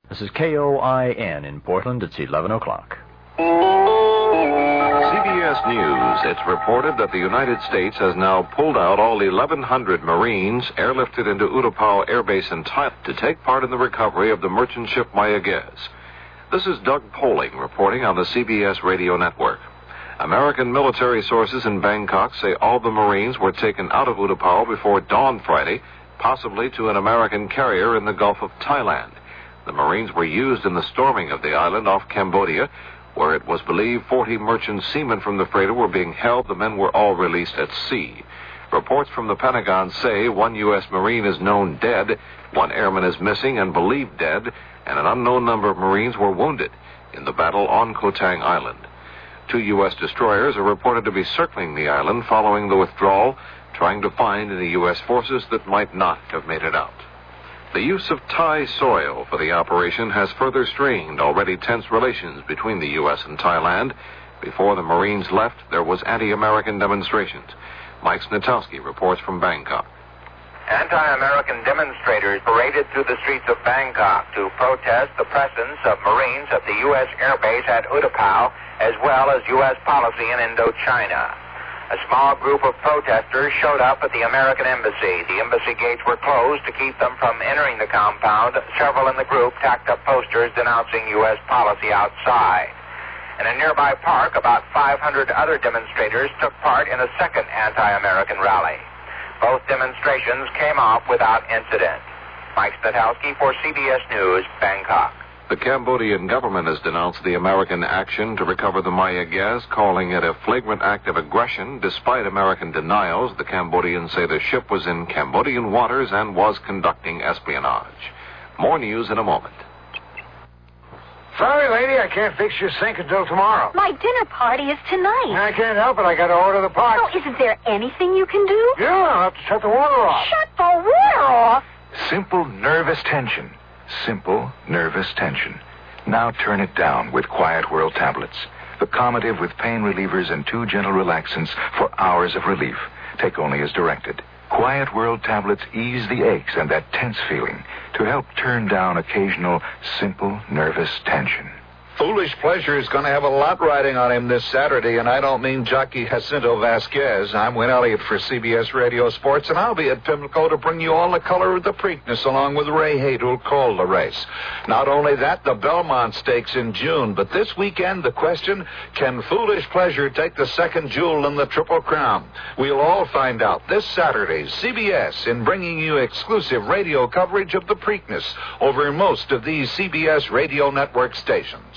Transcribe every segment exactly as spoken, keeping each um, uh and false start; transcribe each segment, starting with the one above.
This is K O I N in Portland. It's eleven o'clock. C B S News. It's reported that the United States has now pulled out all eleven hundred Marines airlifted into Utapao Air Base in Thailand to take part in the recovery of the merchant ship Mayaguez. This is Doug Poling reporting on the C B S radio network. American military sources in Bangkok say all the Marines were taken out of Utapao before dawn Friday, possibly to an American carrier in the Gulf of Thailand. The Marines were used in the storming of the island off Cambodia, where it was believed forty merchant seamen from the freighter were being held. The men were all released at sea. Reports from the Pentagon say one U S Marine is known dead, one airman is missing and believed dead, and an unknown number of Marines were wounded in the battle on Koh Tang Island. Two U S destroyers are reported to be circling the island following the withdrawal, trying to find any U S forces that might not have made it out. The use of Thai soil for the operation has further strained already tense relations between the U S and Thailand. Before the Marines left, there was anti-American demonstrations. Mike Snatowski reports from Bangkok. Anti-American demonstrators paraded through the streets of Bangkok to protest the presence of Marines at the U S airbase at Utapao, as well as U S policy in Indochina. A small group of protesters showed up at the American embassy. The embassy gates were closed to keep them from entering the compound. Several in the group tacked up posters denouncing U S policy outside. In a nearby park, about five hundred other demonstrators took part in a second anti-American rally. Both demonstrations came off without incident. Mike Snatowski for C B S News, Bangkok. The Cambodian government has denounced the American action to recover the Mayaguez, calling it a flagrant act of aggression. Despite American denials, the Cambodians say the ship was in Cambodian waters and was conducting espionage. More news in a moment. Sorry, lady, I can't fix your sink until tomorrow. My dinner party is tonight. I can't help it. I got to order the pot. Oh, isn't there anything you can do? Yeah, I'll have to shut the water off. Shut the water off? Simple nervous tension. Simple nervous tension. Now turn it down with Quiet World tablets. The calmative with pain relievers and two gentle relaxants for hours of relief. Take only as directed. Quiet World tablets ease the aches and that tense feeling to help turn down occasional simple nervous tension. Foolish Pleasure is going to have a lot riding on him this Saturday, and I don't mean jockey Jacinto Vasquez. I'm Win Elliott for C B S Radio Sports, and I'll be at Pimlico to bring you all the color of the Preakness along with Ray Haight, who'll call the race. Not only that, the Belmont Stakes in June, but this weekend the question, can Foolish Pleasure take the second jewel in the Triple Crown? We'll all find out this Saturday, C B S, in bringing you exclusive radio coverage of the Preakness over most of these C B S radio network stations.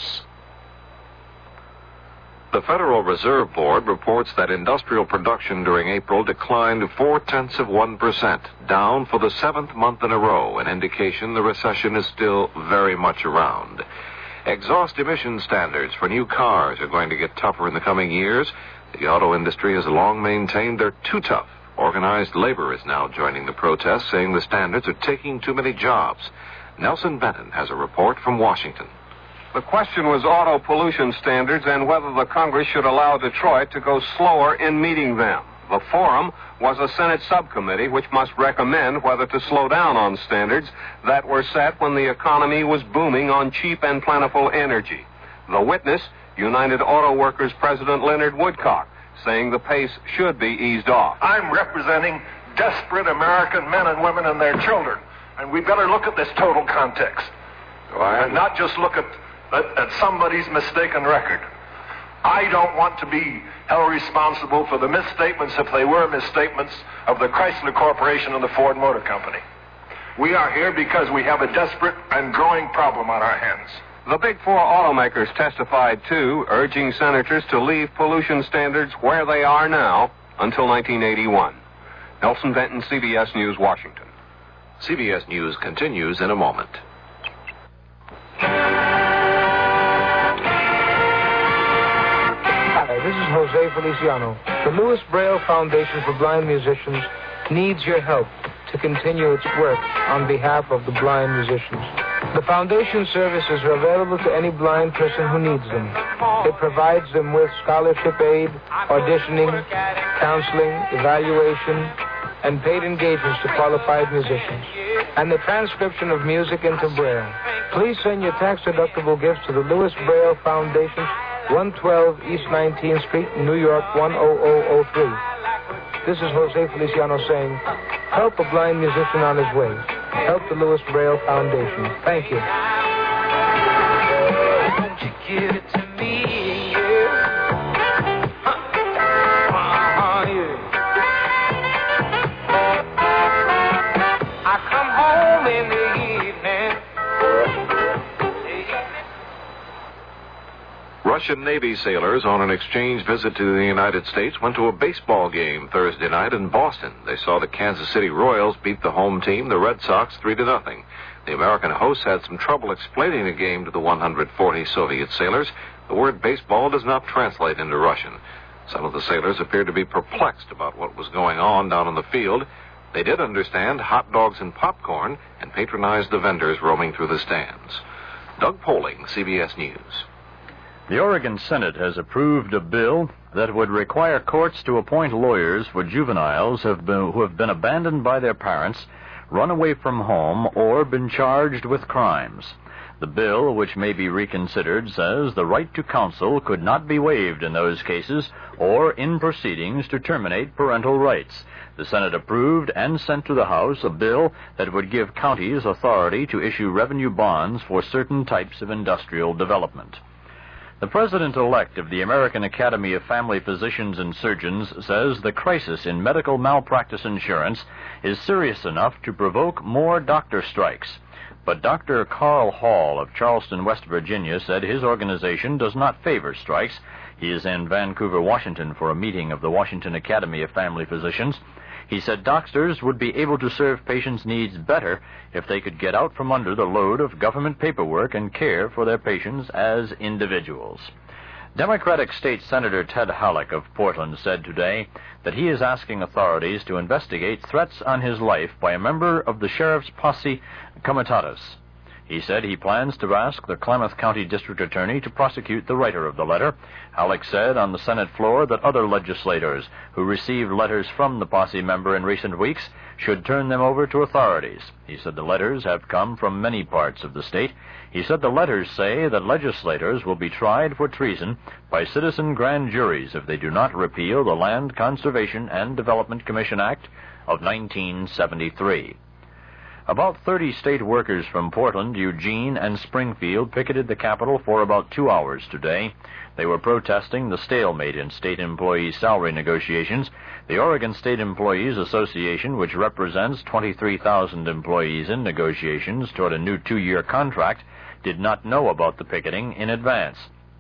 The Federal Reserve Board reports that industrial production during April declined four-tenths of one percent, down for the seventh month in a row, an indication the recession is still very much around. Exhaust emission standards for new cars are going to get tougher in the coming years. The auto industry has long maintained they're too tough. Organized labor is now joining the protest, saying the standards are taking too many jobs. Nelson Benton has a report from Washington. The question was auto pollution standards and whether the Congress should allow Detroit to go slower in meeting them. The forum was a Senate subcommittee which must recommend whether to slow down on standards that were set when the economy was booming on cheap and plentiful energy. The witness, United Auto Workers President Leonard Woodcock, saying the pace should be eased off. I'm representing desperate American men and women and their children, and we better look at this total context. Well, and not just look at At, at somebody's mistaken record. I don't want to be held responsible for the misstatements, if they were misstatements, of the Chrysler Corporation and the Ford Motor Company. We are here because we have a desperate and growing problem on our hands. The Big Four automakers testified, too, urging senators to leave pollution standards where they are now until nineteen eighty-one. Nelson Benton, C B S News, Washington. C B S News continues in a moment. This is Jose Feliciano. The Louis Braille Foundation for Blind Musicians needs your help to continue its work on behalf of the blind musicians. The foundation services are available to any blind person who needs them. It provides them with scholarship aid, auditioning, counseling, evaluation, and paid engagements to qualified musicians. and the transcription of music into Braille. Please send your tax-deductible gifts to the Louis Braille Foundation, one twelve East nineteenth Street, New York, one zero zero zero three. This is Jose Feliciano saying, help a blind musician on his way. Help the Louis Braille Foundation. Thank you. Won't you give it to me, yeah? Uh-huh, yeah. I come home in the Russian Navy sailors on an exchange visit to the United States went to a baseball game Thursday night in Boston. They saw the Kansas City Royals beat the home team, the Red Sox, three to nothing. The American hosts had some trouble explaining the game to the one hundred forty Soviet sailors. The word baseball does not translate into Russian. Some of the sailors appeared to be perplexed about what was going on down on the field. They did understand hot dogs and popcorn and patronized the vendors roaming through the stands. Doug Poling, C B S News. The Oregon Senate has approved a bill that would require courts to appoint lawyers for juveniles have been, who have been abandoned by their parents, run away from home, or been charged with crimes. The bill, which may be reconsidered, says the right to counsel could not be waived in those cases or in proceedings to terminate parental rights. The Senate approved and sent to the House a bill that would give counties authority to issue revenue bonds for certain types of industrial development. The president-elect of the American Academy of Family Physicians and Surgeons says the crisis in medical malpractice insurance is serious enough to provoke more doctor strikes. But Doctor Carl Hall of Charleston, West Virginia, said his organization does not favor strikes. He is in Vancouver, Washington, for a meeting of the Washington Academy of Family Physicians. He said doctors would be able to serve patients' needs better if they could get out from under the load of government paperwork and care for their patients as individuals. Democratic State Senator Ted Halleck of Portland said today that he is asking authorities to investigate threats on his life by a member of the sheriff's posse, Comitatus. He said he plans to ask the Klamath County District Attorney to prosecute the writer of the letter. Halleck said on the Senate floor that other legislators who received letters from the posse member in recent weeks should turn them over to authorities. He said the letters have come from many parts of the state. He said the letters say that legislators will be tried for treason by citizen grand juries if they do not repeal the Land Conservation and Development Commission Act of nineteen seventy-three. About thirty state workers from Portland, Eugene, and Springfield picketed the Capitol for about two hours today. They were protesting the stalemate in state employee salary negotiations. The Oregon State Employees Association, which represents twenty-three thousand employees in negotiations toward a new two-year contract, did not know about the picketing in advance.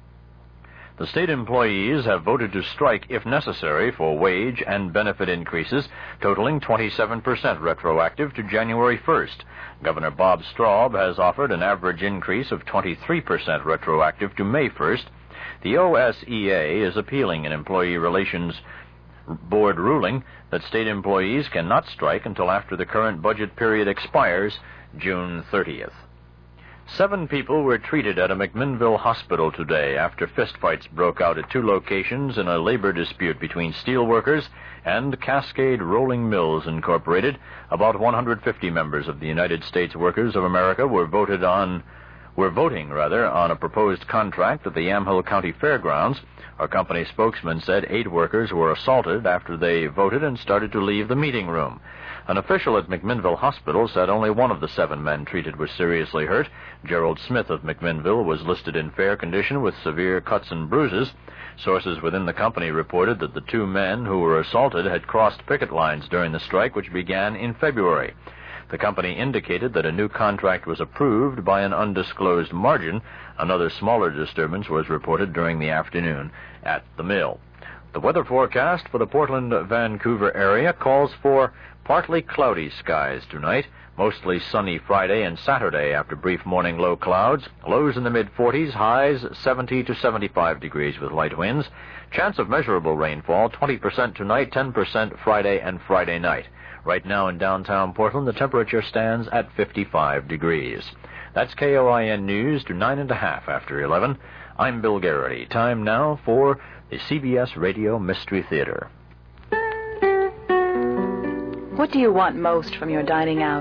The state employees have voted to strike if necessary for wage and benefit increases totaling twenty-seven percent retroactive to January first. Governor Bob Straub has offered an average increase of twenty-three percent retroactive to May first. The O S E A is appealing an Employee Relations Board ruling that state employees cannot strike until after the current budget period expires June thirtieth. Seven people were treated at a McMinnville hospital today after fistfights broke out at two locations in a labor dispute between steelworkers and Cascade Rolling Mills Incorporated. About one hundred fifty members of the United States Workers of America were voted on, were voting rather, on a proposed contract at the Yamhill County Fairgrounds. A company spokesman said eight workers were assaulted after they voted and started to leave the meeting room. An official at McMinnville Hospital said only one of the seven men treated was seriously hurt. Gerald Smith of McMinnville was listed in fair condition with severe cuts and bruises. Sources within the company reported that the two men who were assaulted had crossed picket lines during the strike, which began in February. The company indicated that a new contract was approved by an undisclosed margin. Another smaller disturbance was reported during the afternoon at the mill. The weather forecast for the Portland-Vancouver area calls for partly cloudy skies tonight, mostly sunny Friday and Saturday after brief morning low clouds, lows in the mid forties, highs seventy to seventy-five degrees with light winds. Chance of measurable rainfall, twenty percent tonight, ten percent Friday and Friday night. Right now in downtown Portland, the temperature stands at fifty-five degrees. That's K O I N News to nine and a half after eleven. I'm Bill Garrity. Time now for the C B S Radio Mystery Theater. What do you want most from your dining out?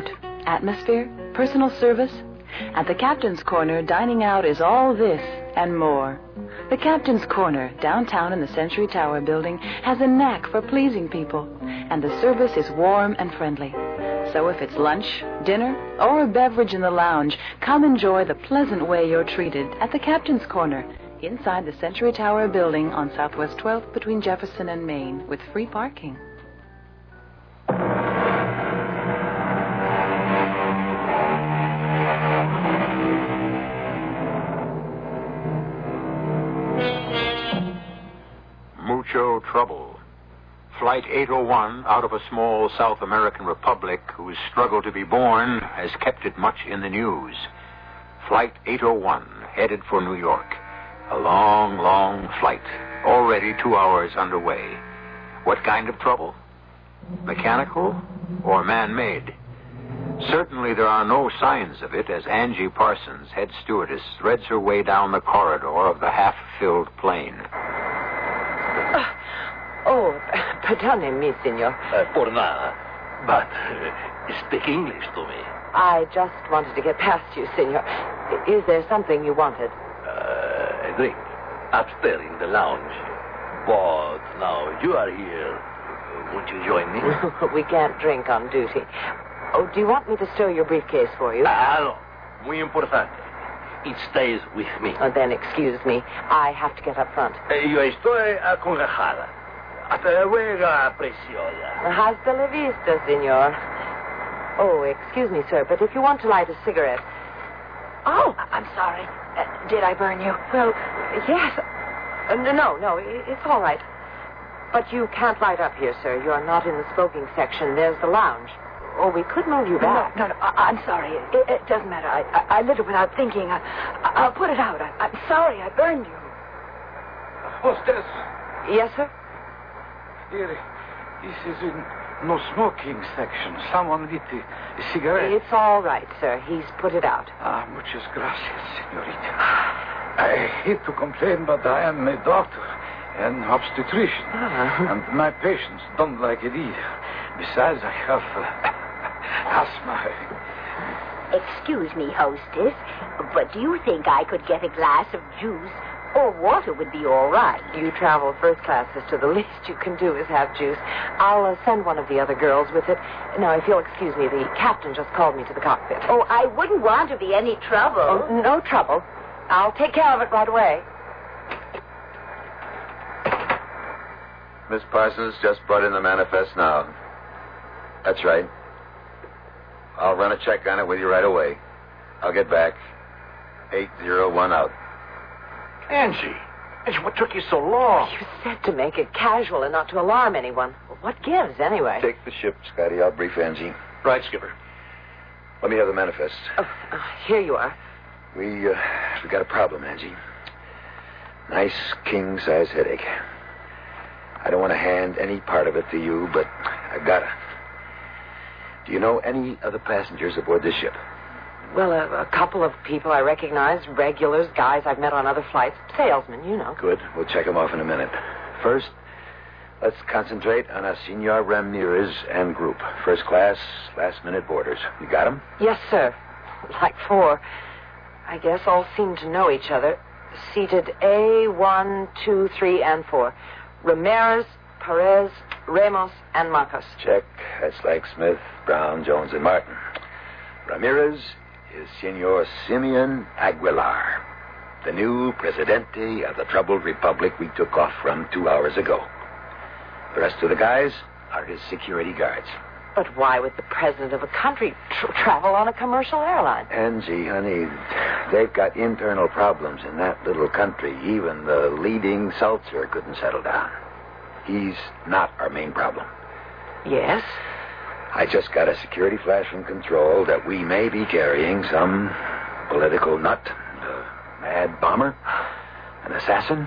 Atmosphere? Personal service? At the Captain's Corner, dining out is all this and more. The Captain's Corner, downtown in the Century Tower building, has a knack for pleasing people, and the service is warm and friendly. So if it's lunch, dinner, or a beverage in the lounge, come enjoy the pleasant way you're treated at the Captain's Corner, inside the Century Tower building on Southwest twelfth between Jefferson and Main, with free parking. Mucho trouble. Flight eight oh one, out of a small South American republic whose struggle to be born has kept it much in the news. Flight eight oh one, headed for New York. A long, long flight, already two hours underway. What kind of trouble? Mechanical or man-made? Certainly there are no signs of it as Angie Parsons, head stewardess, threads her way down the corridor of the half-filled plane. Uh, oh, perdone, signor. Uh, por nada. But uh, speak English to me. I just wanted to get past you, signor. Is there something you wanted? Uh, a drink. Upstairs in the lounge. But now you are here. Won't you join me? We can't drink on duty. Oh, do you want me to stow your briefcase for you? Ah, no. Muy importante. It stays with me. Oh, then excuse me. I have to get up front. Eh, yo estoy acongojada. Hasta luego, preciosa. Hasta la vista, senor. Oh, excuse me, sir, but if you want to light a cigarette... Oh, I'm sorry. Uh, did I burn you? Well, yes. Uh, no, no, it's all right. But you can't light up here, sir. You're not in the smoking section. There's the lounge. Oh, we could move you back. No, no, no. I, I'm sorry. It, it doesn't matter. I, I, I lit it without thinking. I, I'll put it out. I, I'm sorry. I burned you. Hostess. Yes, sir? Here, this is in no smoking section. Someone lit a, a cigarette. It's all right, sir. He's put it out. Ah, muchas gracias, señorita. I hate to complain, but I am a doctor and obstetrician. Ah. And my patients don't like it either. Besides, I have uh, asthma. Excuse me, hostess, but do you think I could get a glass of juice? Or water would be all right. You travel first class, sister. The least you can do is have juice. I'll uh, send one of the other girls with it. Now, if you'll excuse me, the captain just called me to the cockpit. Oh, I wouldn't want to be any trouble. Oh, no trouble. I'll take care of it right away. Miss Parsons just brought in the manifest now. That's right. I'll run a check on it with you right away. I'll get back. eight oh one out. Angie. Angie, what took you so long? You said to make it casual and not to alarm anyone. What gives, anyway? Take the ship, Scotty. I'll brief Angie. Right, Skipper. Let me have the manifest. Oh, uh, here you are. We, uh, we got a problem, Angie. Nice king-size headache. I don't want to hand any part of it to you, but I've got to. Do you know any of the passengers aboard this ship? Well, a, a couple of people I recognize, regulars, guys I've met on other flights, salesmen, you know. Good. We'll check them off in a minute. First, let's concentrate on a Senor Ramirez and group. First class, last-minute boarders. You got them? Yes, sir. Like four. I guess all seem to know each other. Seated A, one, two, three, and four. Ramirez, Perez, Ramos, and Marcos. Check. That's like Smith, Brown, Jones, and Martin. Ramirez is Senor Simeon Aguilar, the new presidente of the troubled republic we took off from two hours ago. The rest of the guys are his security guards. But why would the president of a country tr- travel on a commercial airline? Angie, honey, they've got internal problems in that little country. Even the leading seltzer couldn't settle down. He's not our main problem. Yes? I just got a security flash from control that we may be carrying some political nut, a mad bomber, an assassin,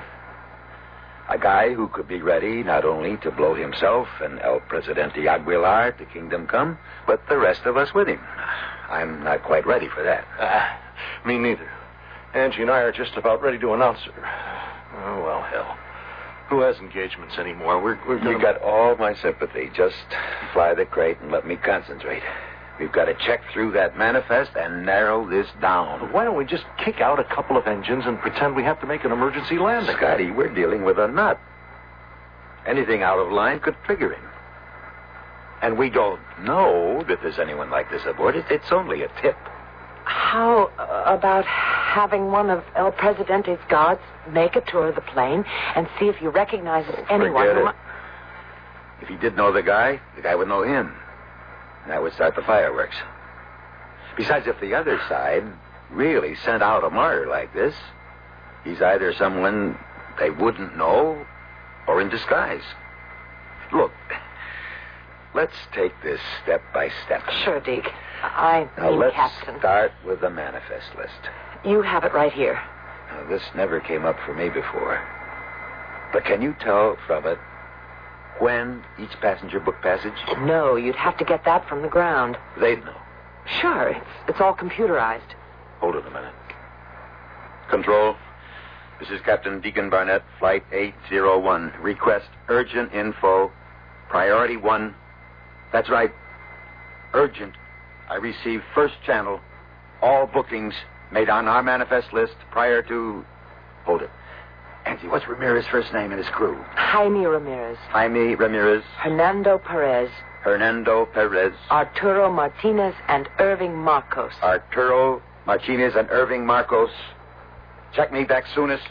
a guy who could be ready not only to blow himself and El Presidente Aguilar to kingdom come, but the rest of us with him. I'm not quite ready for that. Uh, me neither. Angie and I are just about ready to announce it. Oh, well, hell. Who has engagements anymore? We're, we're gonna... You got all my sympathy. Just fly the crate and let me concentrate. We've got to check through that manifest and narrow this down. Why don't we just kick out a couple of engines and pretend we have to make an emergency landing? Scotty, we're dealing with a nut. Anything out of line could trigger him. And we don't know that there's anyone like this aboard. It, it's only a tip. How uh, about having one of El Presidente's guards make a tour of the plane and see if he recognizes anyone Forget who it. might... If he did know the guy, the guy would know him. And that would start the fireworks. Besides, if the other side really sent out a martyr like this, he's either someone they wouldn't know or in disguise. Look, let's take this step by step. Sure, Deke. I Now, mean, let's Captain. start with the manifest list. You have it right here. Now, this never came up for me before. But can you tell from it when each passenger booked passage? No, you'd have to get that from the ground. They'd know. Sure, it's, it's all computerized. Hold it a minute. Control, this is Captain Deacon Barnett, Flight eight oh one. Request urgent info, priority one. That's right, urgent. I received first channel, all bookings made on our manifest list prior to... Hold it. Angie, what's Ramirez's first name and his crew? Jaime Ramirez. Jaime Ramirez. Hernando Perez. Hernando Perez. Arturo Martinez and Irving Marcos. Arturo Martinez and Irving Marcos. Check me back soonest.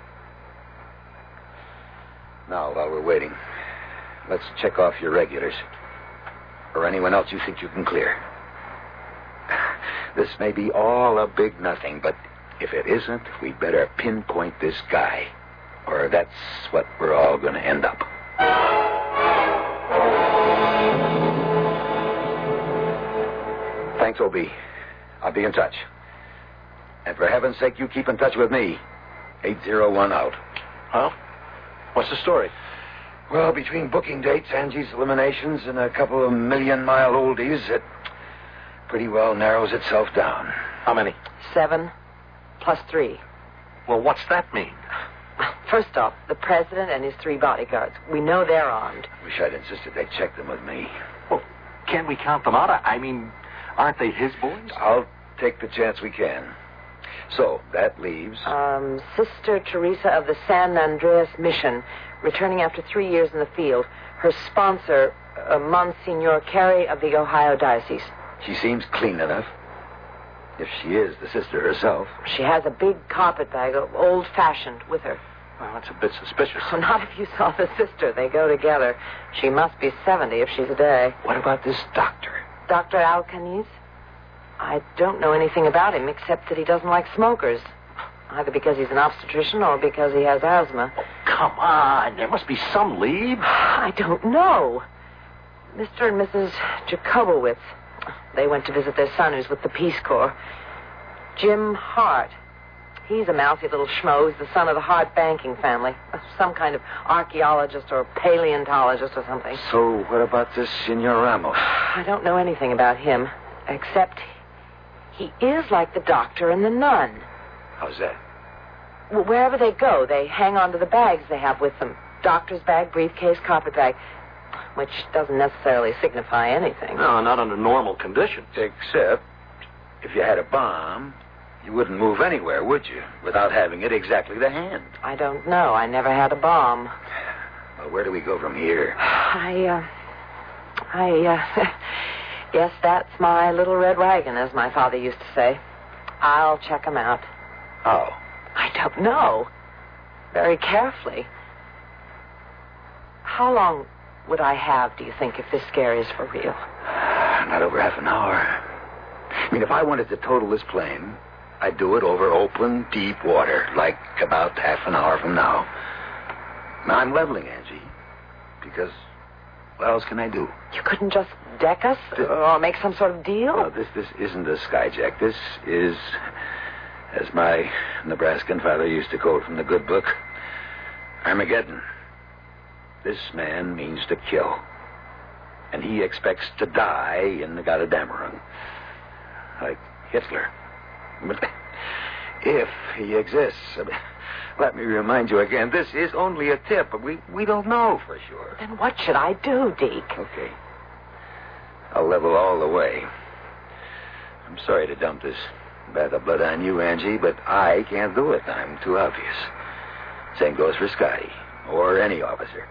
Now, while we're waiting, let's check off your regulars. Or anyone else you think you can clear. This may be all a big nothing, but if it isn't, we'd better pinpoint this guy. Or that's what we're all going to end up. Thanks, O B. I'll be in touch. And for heaven's sake, you keep in touch with me. eight oh one out. Well, what's the story? Well, between booking dates, Angie's eliminations, and a couple of million-mile oldies, it pretty well narrows itself down. How many? Seven plus three. Well, what's that mean? First off, the president and his three bodyguards. We know they're armed. Wish I'd insisted they check them with me. Well, can't we count them out? I, I mean, aren't they his boys? I'll take the chance we can. So, that leaves... Um, Sister Teresa of the San Andreas Mission, returning after three years in the field. Her sponsor, uh, Monsignor Carey of the Ohio Diocese. She seems clean enough. If she is the sister herself. She has a big carpet bag, old-fashioned, with her. Well, that's a bit suspicious. So not if you saw the sister. They go together. She must be seventy if she's a day. What about this doctor? Doctor Alcaniz? I don't know anything about him except that he doesn't like smokers. Either because he's an obstetrician or because he has asthma. Oh, come on. There must be some lead. I don't know. Mister and Missus Jacobowitz. They went to visit their son who's with the Peace Corps. Jim Hart. He's a mousy little schmo. He's the son of the Hart banking family. Some kind of archaeologist or paleontologist or something. So what about this Senor Ramos? I don't know anything about him, except he is like the doctor and the nun. How's that? Well, wherever they go, they hang on to the bags they have with them. Doctor's bag, briefcase, carpet bag. Which doesn't necessarily signify anything. No, not under normal conditions. Except, if you had a bomb, you wouldn't move anywhere, would you? Without having it exactly to hand. I don't know. I never had a bomb. Well, where do we go from here? I, uh... I, uh... Yes, that's my little red wagon, as my father used to say. I'll check 'em out. How? I don't know. Very carefully. How long would I have, do you think, if this scare is for real? Not over half an hour. I mean, if I wanted to total this plane, I'd do it over open, deep water, like about half an hour from now. Now, I'm leveling, Angie, because what else can I do? You couldn't just deck us or make some sort of deal? No, this, this isn't a skyjack. This is, as my Nebraskan father used to quote from the good book, Armageddon. This man means to kill. And he expects to die in the Gotterdammerung. Like Hitler. But if he exists, let me remind you again, this is only a tip, but we, we don't know for sure. Then what should I do, Deke? Okay. I'll level all the way. I'm sorry to dump this bath of blood on you, Angie, but I can't do it. I'm too obvious. Same goes for Scotty, or any officer.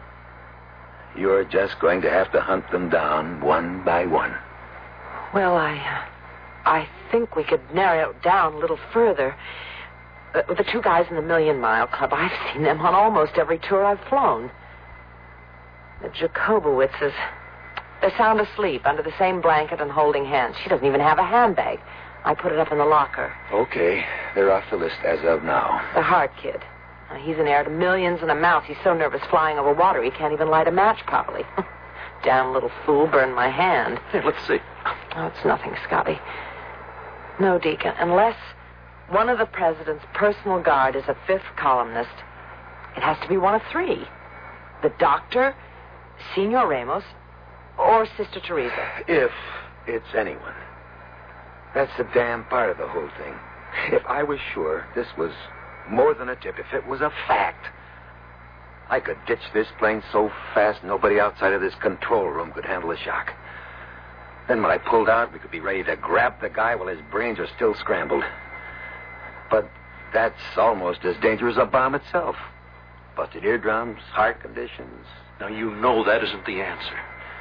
You're just going to have to hunt them down one by one. Well, I... Uh, I think we could narrow it down a little further. Uh, the two guys in the Million Mile Club, I've seen them on almost every tour I've flown. The Jacobowitzes, they're sound asleep under the same blanket and holding hands. She doesn't even have a handbag. I put it up in the locker. Okay, they're off the list as of now. The Hart kid. Uh, he's an heir to millions and amounts. He's so nervous flying over water he can't even light a match properly. Damn little fool burned my hand. Hey, let's see. Oh, it's nothing, Scotty. No, Deacon, unless one of the president's personal guard is a fifth columnist, it has to be one of three. The doctor, Senor Ramos, or Sister Teresa. If it's anyone. That's the damn part of the whole thing. If I was sure this was more than a tip, if it was a fact, I could ditch this plane so fast nobody outside of this control room could handle a shock. Then when I pulled out, we could be ready to grab the guy while his brains are still scrambled. But that's almost as dangerous as a bomb itself. Busted eardrums, heart conditions. Now, you know that isn't the answer.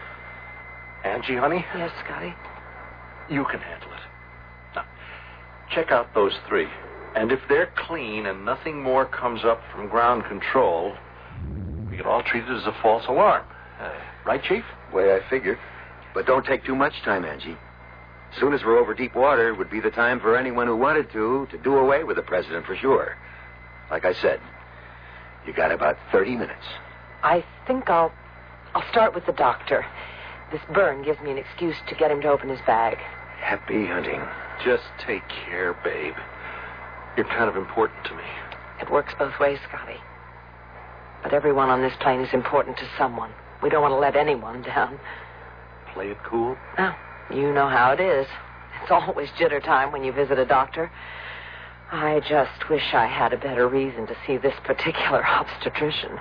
Angie, honey? Yes, Scotty? You can handle it. Now, check out those three. And if they're clean and nothing more comes up from ground control, we can all treat it as a false alarm. Uh, right, Chief? Way I figured. But don't take too much time, Angie. As soon as we're over deep water would be the time for anyone who wanted to to do away with the president for sure. Like I said, you got about thirty minutes. I think I'll... I'll start with the doctor. This burn gives me an excuse to get him to open his bag. Happy hunting. Just take care, babe. You're kind of important to me. It works both ways, Scotty. But everyone on this plane is important to someone. We don't want to let anyone down. Play it cool? Oh, you know how it is. It's always jitter time when you visit a doctor. I just wish I had a better reason to see this particular obstetrician.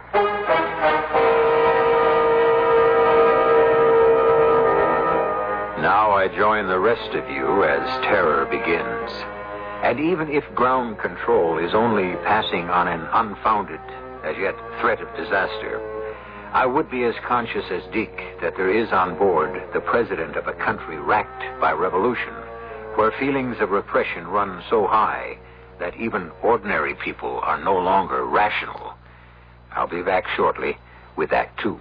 Now I join the rest of you as terror begins. And even if ground control is only passing on an unfounded, as yet, threat of disaster, I would be as conscious as Deke that there is on board the president of a country racked by revolution, where feelings of repression run so high that even ordinary people are no longer rational. I'll be back shortly with Act Two.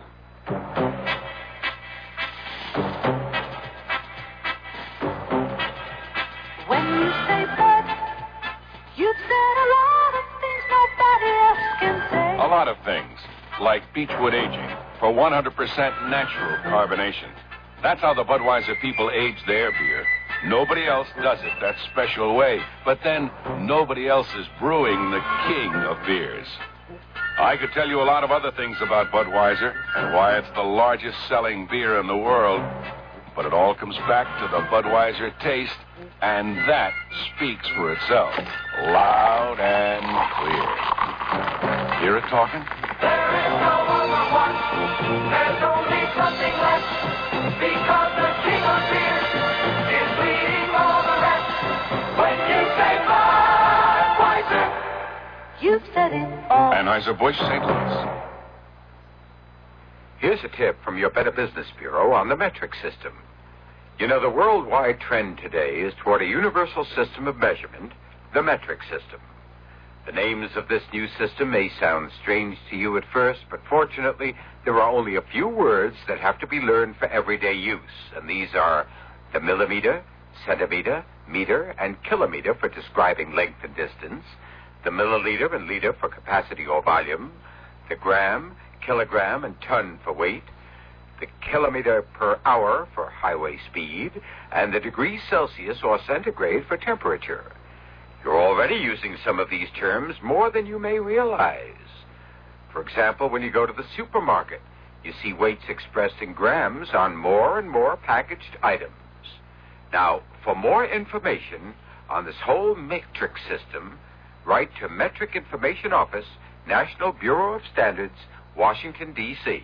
When you say bud, you've said a lot of things nobody else can say. A lot of things, like Beechwood aging for one hundred percent natural carbonation. That's how the Budweiser people age their beer. Nobody else does it that special way. But then, nobody else is brewing the king of beers. I could tell you a lot of other things about Budweiser and why it's the largest selling beer in the world. But it all comes back to the Budweiser taste, and that speaks for itself, loud and clear. Hear it talking? There is no other one. There's only something left. Because the king of beer is leading all the rest. When you say Budweiser, you've said it all. Anheuser-Busch, Saint Louis. Here's a tip from your Better Business Bureau on the metric system. You know, the worldwide trend today is toward a universal system of measurement, the metric system. The names of this new system may sound strange to you at first, but fortunately, there are only a few words that have to be learned for everyday use, and these are the millimeter, centimeter, meter, and kilometer for describing length and distance, the milliliter and liter for capacity or volume, the gram, kilogram, and ton for weight, the kilometer per hour for highway speed, and the degrees Celsius or centigrade for temperature. You're already using some of these terms more than you may realize. For example, when you go to the supermarket, you see weights expressed in grams on more and more packaged items. Now, for more information on this whole metric system, write to Metric Information Office, National Bureau of Standards, Washington, D C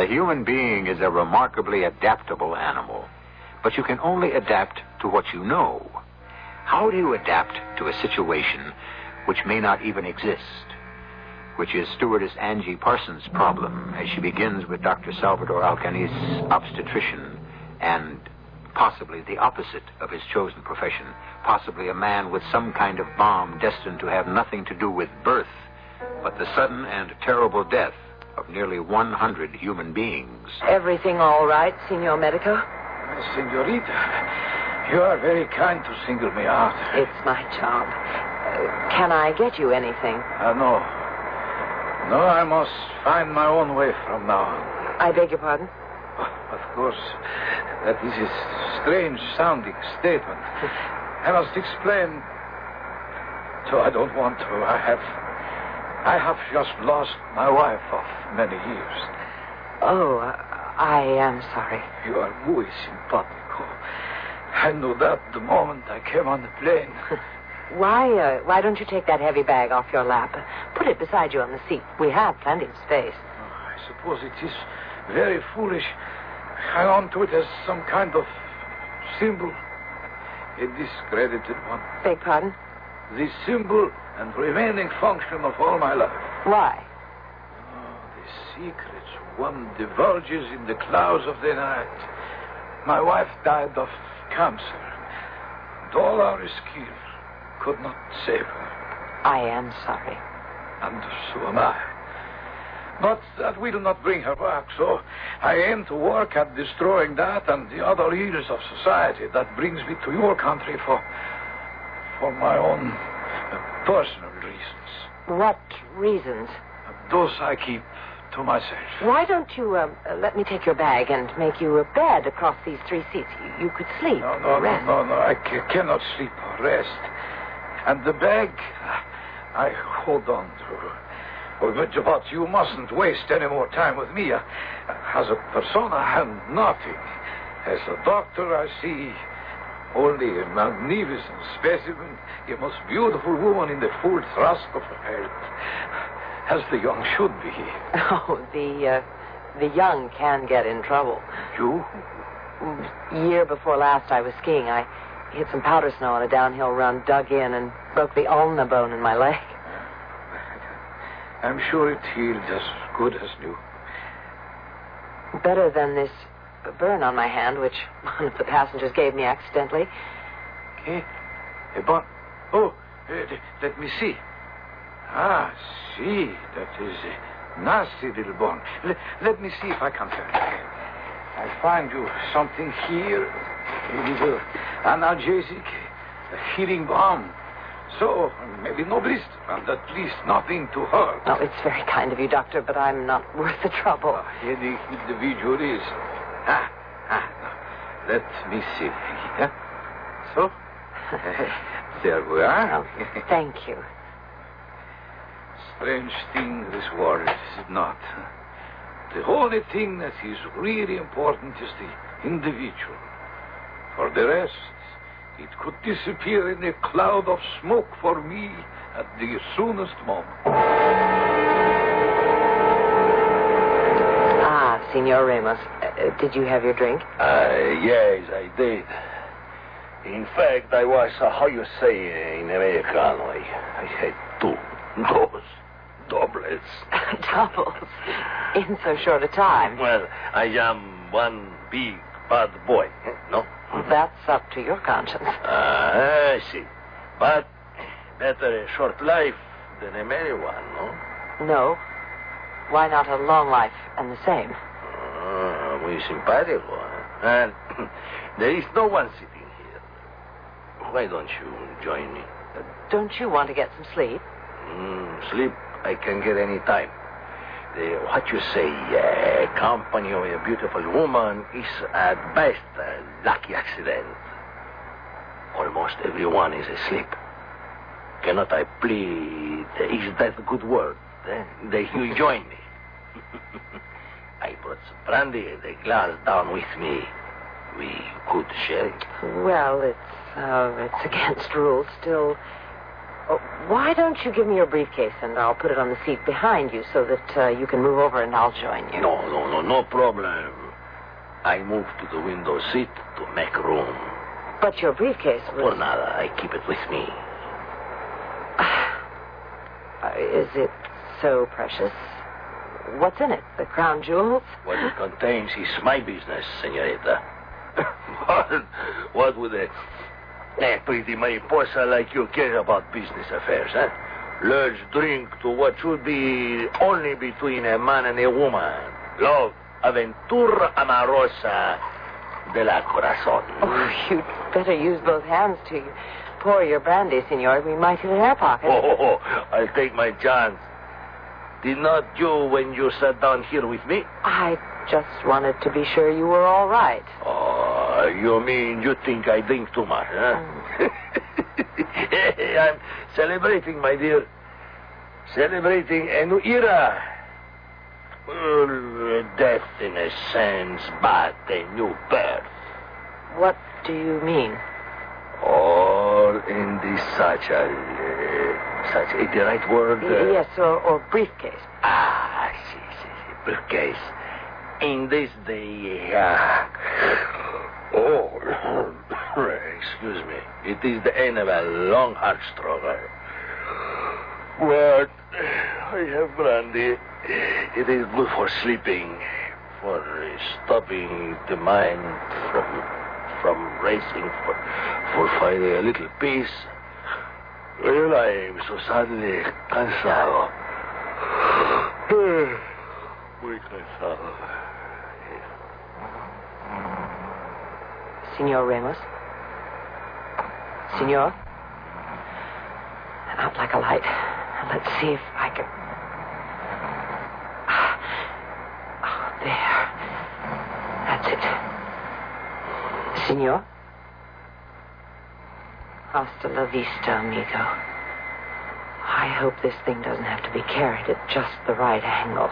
The human being is a remarkably adaptable animal, but you can only adapt to what you know. How do you adapt to a situation which may not even exist? Which is stewardess Angie Parsons' problem as she begins with Doctor Salvador Alcanis, obstetrician, and possibly the opposite of his chosen profession, possibly a man with some kind of bomb destined to have nothing to do with birth, but the sudden and terrible death of nearly one hundred human beings. Everything all right, Signor Medico? Senorita, you are very kind to single me out. It's my job. Uh, can I get you anything? Uh, no. No, I must find my own way from now on. I beg your pardon? Of course, that is a strange-sounding statement. I must explain. So I don't want to. I have... I have just lost my wife of many years. Oh, I am sorry. You are muy simpatico. I knew that the moment I came on the plane. Why, uh, why don't you take that heavy bag off your lap? Put it beside you on the seat. We have plenty of space. Oh, I suppose it is very foolish. Hang on to it as some kind of symbol. A discredited one. Beg pardon? The symbol and remaining function of all my life. Why? Oh, the secrets one divulges in the clouds of the night. My wife died of cancer. And all our skill could not save her. I am sorry. And so am I. But that will not bring her back, so I aim to work at destroying that and the other ills of society. That brings me to your country for, for my own uh, personal reasons. What reasons? Those I keep to myself. Why don't you uh, uh, let me take your bag and make you a bed across these three seats? You, you could sleep no, no, or rest. No, no, no, I c- cannot sleep or rest. And the bag, I hold on to. Well, but you mustn't waste any more time with me. As a persona, I'm nothing. As a doctor, I see only a magnificent specimen, a most beautiful woman in the full thrust of her health, as the young should be. Oh, the uh, the young can get in trouble. You? Year before last, I was skiing. I hit some powder snow on a downhill run, dug in, and broke the ulna bone in my leg. I'm sure it healed as good as new. Better than this burn on my hand, which one of the passengers gave me accidentally. Okay. A bon. Oh, uh, let me see. Ah, see, that is a nasty little bone. L- let me see if I can find it. I find you something here, a little analgesic, a healing balm. So, maybe no blister, and at least nothing to hurt. Oh, it's very kind of you, Doctor, but I'm not worth the trouble. Uh, any individual is. Ah, ah, no. Let me see. Yeah? So, there we are. Oh, thank you. Strange thing, this world, is it not? The only thing that is really important is the individual. For the rest, it could disappear in a cloud of smoke for me at the soonest moment. Ah, Senor Ramos, uh, did you have your drink? Uh, yes, I did. In fact, I was, uh, how you say in Americano, I, I had two, dos, doblets. Doubles? In so short a time? Well, I am one big bad boy, no? That's up to your conscience. Ah, I see. But better a short life than a merry one, no? No. Why not a long life and the same? Ah, muy simpático. And there is no one sitting here. Why don't you join me? Don't you want to get some sleep? Mm, sleep I can get any time. The, what you say, uh, company of a beautiful woman is at best a lucky accident. Almost everyone is asleep. Cannot I plead? Is that a good word? Eh? That you join me. I brought some brandy and a glass down with me. We could share it. Well, it's uh, it's against rules. Still, Oh, why don't you give me your briefcase and I'll put it on the seat behind you so that uh, you can move over and I'll join you. No, no, no, no problem. I moved to the window seat to make room. But your briefcase was... Por nada, I keep it with me. Uh, is it so precious? What's in it? The crown jewels? What it contains is my business, senorita. what, what would a, a pretty mariposa like you care about business affairs, huh? Let's drink to what should be only between a man and a woman. Love, aventura amorosa de la corazón. Oh, you'd better use both hands to pour your brandy, senor. We might hit an air pocket. Oh, oh, oh, I'll take my chance. Did not you when you sat down here with me? I just wanted to be sure you were all right. Oh, you mean you think I drink too much, huh? Mm. I'm celebrating, my dear. Celebrating a new era. Well, death, in a sense, but a new birth. What do you mean? All in this such a... Uh, such a... the right word? Uh, yes, or, or briefcase. Ah, see, see, see, briefcase. In this day... Uh, oh, excuse me. It is the end of a long, hard struggle. But I have brandy. It is good for sleeping, for stopping the mind from from racing, for, for finding a little peace. Well, I am so sadly cansado. Muy cansado. Senor Ramos? Senor? Out like a light. Let's see if I can... Oh, there. That's it. Senor? Hasta la vista, amigo. I hope this thing doesn't have to be carried at just the right angle.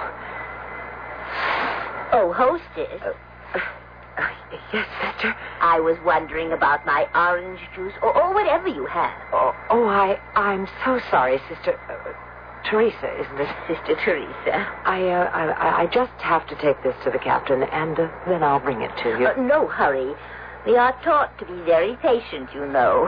Oh, hostess. Uh, uh, yes, sister? I was wondering about my orange juice, or, or whatever you have. Oh, oh, I, I'm so sorry, Sister... Uh, Teresa, isn't it? Sister Teresa. I, uh, I, I just have to take this to the captain, and uh, then I'll bring it to you. Uh, no hurry. We are taught to be very patient, you know.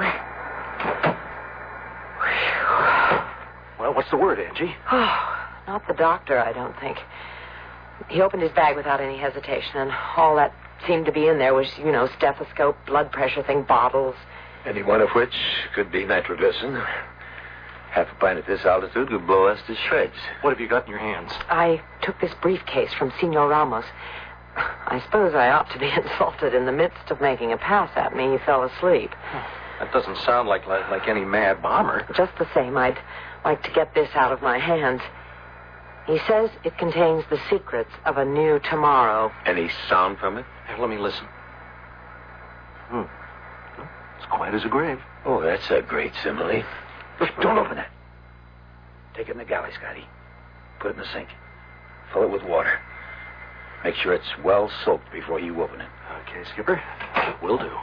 Well, what's the word, Angie? Oh, not the doctor, I don't think. He opened his bag without any hesitation, and all that seemed to be in there was, you know, stethoscope, blood pressure thing, bottles. Any one of which could be nitroglycerin. Half a pint at this altitude could blow us to shreds. What have you got in your hands? I took this briefcase from Senor Ramos. I suppose I ought to be insulted. In the midst of making a pass at me, he fell asleep. That doesn't sound like, like, like any mad bomber. Just the same, I'd like to get this out of my hands. He says it contains the secrets of a new tomorrow. Any sound from it? Here, let me listen. Hmm. It's quiet as a grave. Oh, that's a great simile. Don't open it. Take it in the galley, Scotty. Put it in the sink. Fill it with water. Make sure it's well soaked before you open it. Okay, Skipper. Will do.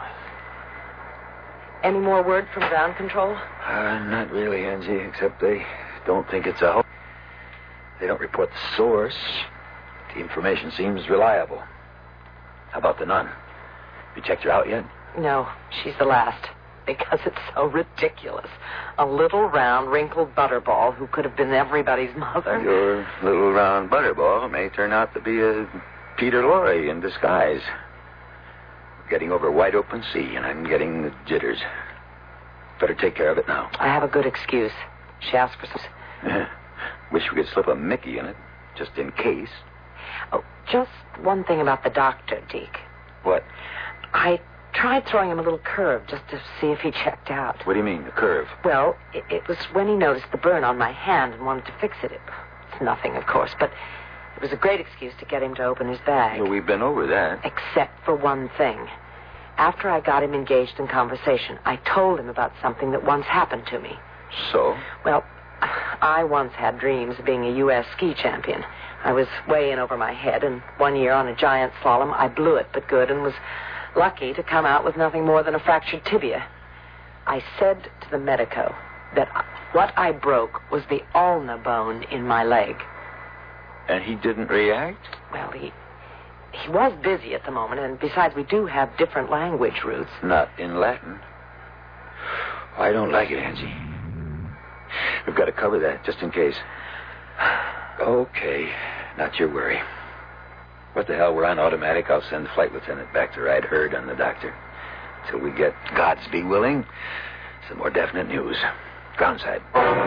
Any more word from ground control? Uh, not really, Angie, except they don't think it's a hoax. They don't report the source. The information seems reliable. How about the nun? You checked her out yet? No, she's the last. Because it's so ridiculous. A little round, wrinkled butterball who could have been everybody's mother. Your little round butterball may turn out to be a Peter Lorre in disguise. Getting over wide open sea, and I'm getting the jitters. Better take care of it now. I have a good excuse. She asked for some... Wish we could slip a Mickey in it, just in case. Oh, just one thing about the doctor, Deke. What? I tried throwing him a little curve just to see if he checked out. What do you mean, the curve? Well, it, it was when he noticed the burn on my hand and wanted to fix it. it. It's nothing, of course, but it was a great excuse to get him to open his bag. Well, we've been over that. Except for one thing. After I got him engaged in conversation, I told him about something that once happened to me. So? Well, I once had dreams of being a U S ski champion. I was way in over my head, and one year on a giant slalom, I blew it, but good, and was lucky to come out with nothing more than a fractured tibia. I said to the medico that What I broke was the ulna bone in my leg. And he didn't react? Well, he he was busy at the moment, and besides, we do have different language roots. Not in Latin. I don't like it, Angie. We've got to cover that, just in case. Okay, not your worry. What the hell, we're on automatic. I'll send the flight lieutenant back to ride herd on the doctor. Till we get, God's be willing, some more definite news. Groundside.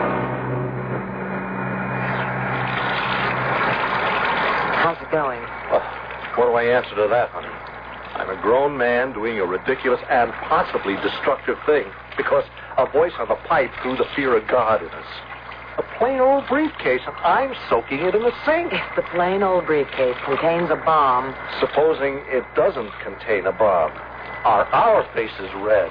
How's it going? Well, what do I answer to that, honey? I'm a grown man doing a ridiculous and possibly destructive thing because a voice on the pipe threw the fear of God in us. A plain old briefcase, and I'm soaking it in the sink. If the plain old briefcase contains a bomb... Supposing it doesn't contain a bomb, are our faces red?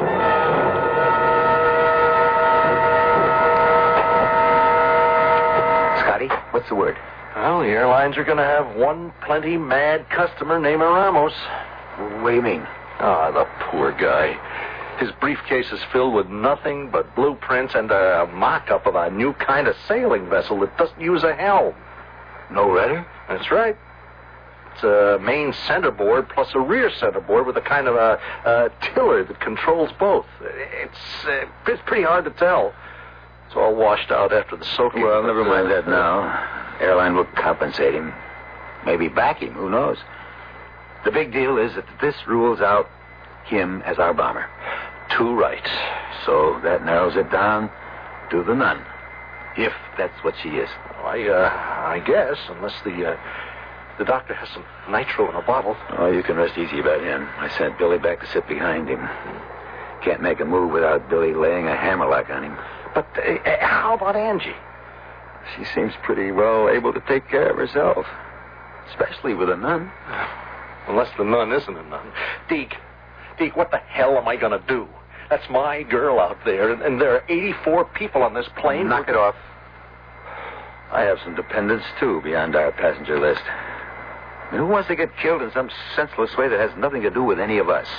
Scotty, what's the word? Well, the airlines are going to have one plenty mad customer named Ramos. What do you mean? Ah, the poor guy. His briefcase is filled with nothing but blueprints and a mock-up of a new kind of sailing vessel that doesn't use a helm. No rudder? That's right. It's a main centerboard plus a rear centerboard with a kind of a, a tiller that controls both. It's, uh, it's pretty hard to tell. It's all washed out after the soaking. Well, never mind that now. Airline will compensate him. Maybe back him. Who knows? The big deal is that this rules out him as our bomber. Too right. So that narrows it down to the nun. If that's what she is. Well, I, uh, I guess, unless the, uh, the doctor has some nitro in a bottle. Oh, you can rest easy about him. I sent Billy back to sit behind him. Can't make a move without Billy laying a hammerlock on him. But uh, how about Angie? She seems pretty well able to take care of herself. Especially with a nun. Unless the nun isn't a nun. Deke, Deke, what the hell am I going to do? That's my girl out there, and, and there are eighty-four people on this plane. Knock it off. I have some dependents, too, beyond our passenger list. I mean, who wants to get killed in some senseless way that has nothing to do with any of us?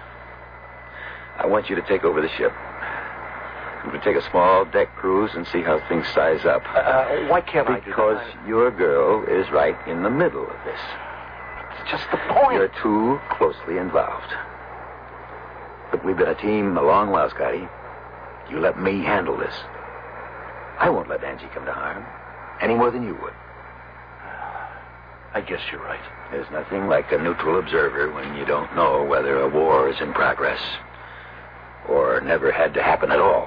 I want you to take over the ship. We're going to take a small deck cruise and see how things size up. Uh, why can't I do that? Because your girl is right in the middle of this. It's just the point. You're too closely involved. Look, we've been a team a long while, Scotty. You let me handle this. I won't let Angie come to harm, any more than you would. I guess you're right. There's nothing like a neutral observer when you don't know whether a war is in progress or never had to happen at all.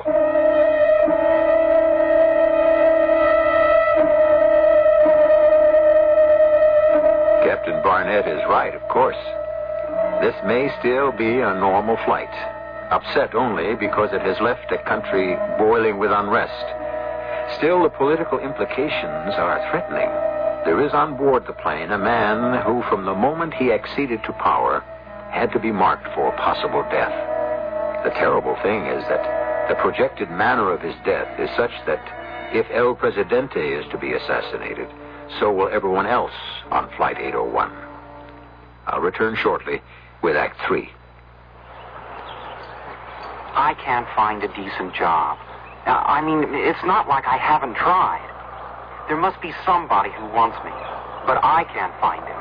Captain Barnett is right, of course. This may still be a normal flight. Upset only because it has left a country boiling with unrest. Still, the political implications are threatening. There is on board the plane a man who, from the moment he acceded to power, had to be marked for possible death. The terrible thing is that the projected manner of his death is such that if El Presidente is to be assassinated, so will everyone else on Flight eight oh one. I'll return shortly with Act Three. I can't find a decent job. Uh, I mean, it's not like I haven't tried. There must be somebody who wants me, but I can't find him.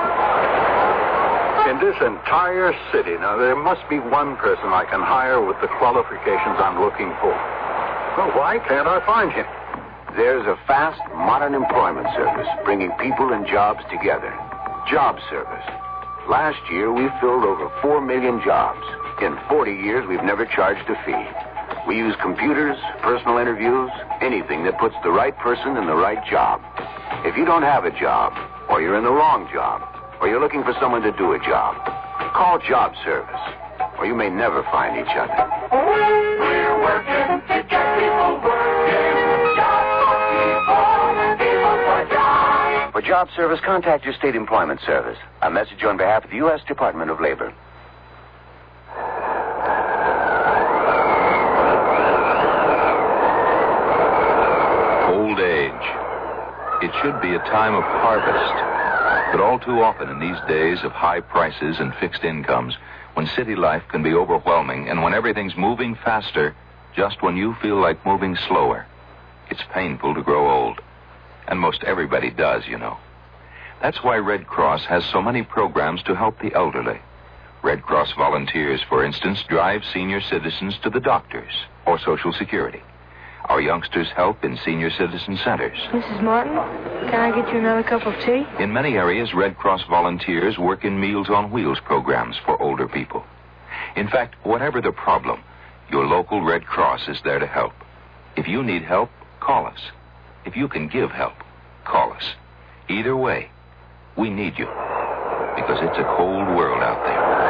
In this entire city, now, there must be one person I can hire with the qualifications I'm looking for. Well, why can't I find him? There's a fast, modern employment service bringing people and jobs together. Job Service. Last year, we filled over four million jobs. In forty years, we've never charged a fee. We use computers, personal interviews, anything that puts the right person in the right job. If you don't have a job, or you're in the wrong job, or you're looking for someone to do a job, call Job Service, or you may never find each other. We're working to get people working. Jobs for people, people for jobs. For Job Service, contact your state employment service. A message on behalf of the U S Department of Labor. Old age. It should be a time of harvest. But all too often in these days of high prices and fixed incomes, when city life can be overwhelming and when everything's moving faster, just when you feel like moving slower. It's painful to grow old. And most everybody does, you know. That's why Red Cross has so many programs to help the elderly. Red Cross volunteers, for instance, drive senior citizens to the doctors or Social Security. Our youngsters help in senior citizen centers. Missus Martin, can I get you another cup of tea? In many areas, Red Cross volunteers work in Meals on Wheels programs for older people. In fact, whatever the problem, your local Red Cross is there to help. If you need help, call us. If you can give help, call us. Either way, we need you. Because it's a cold world out there.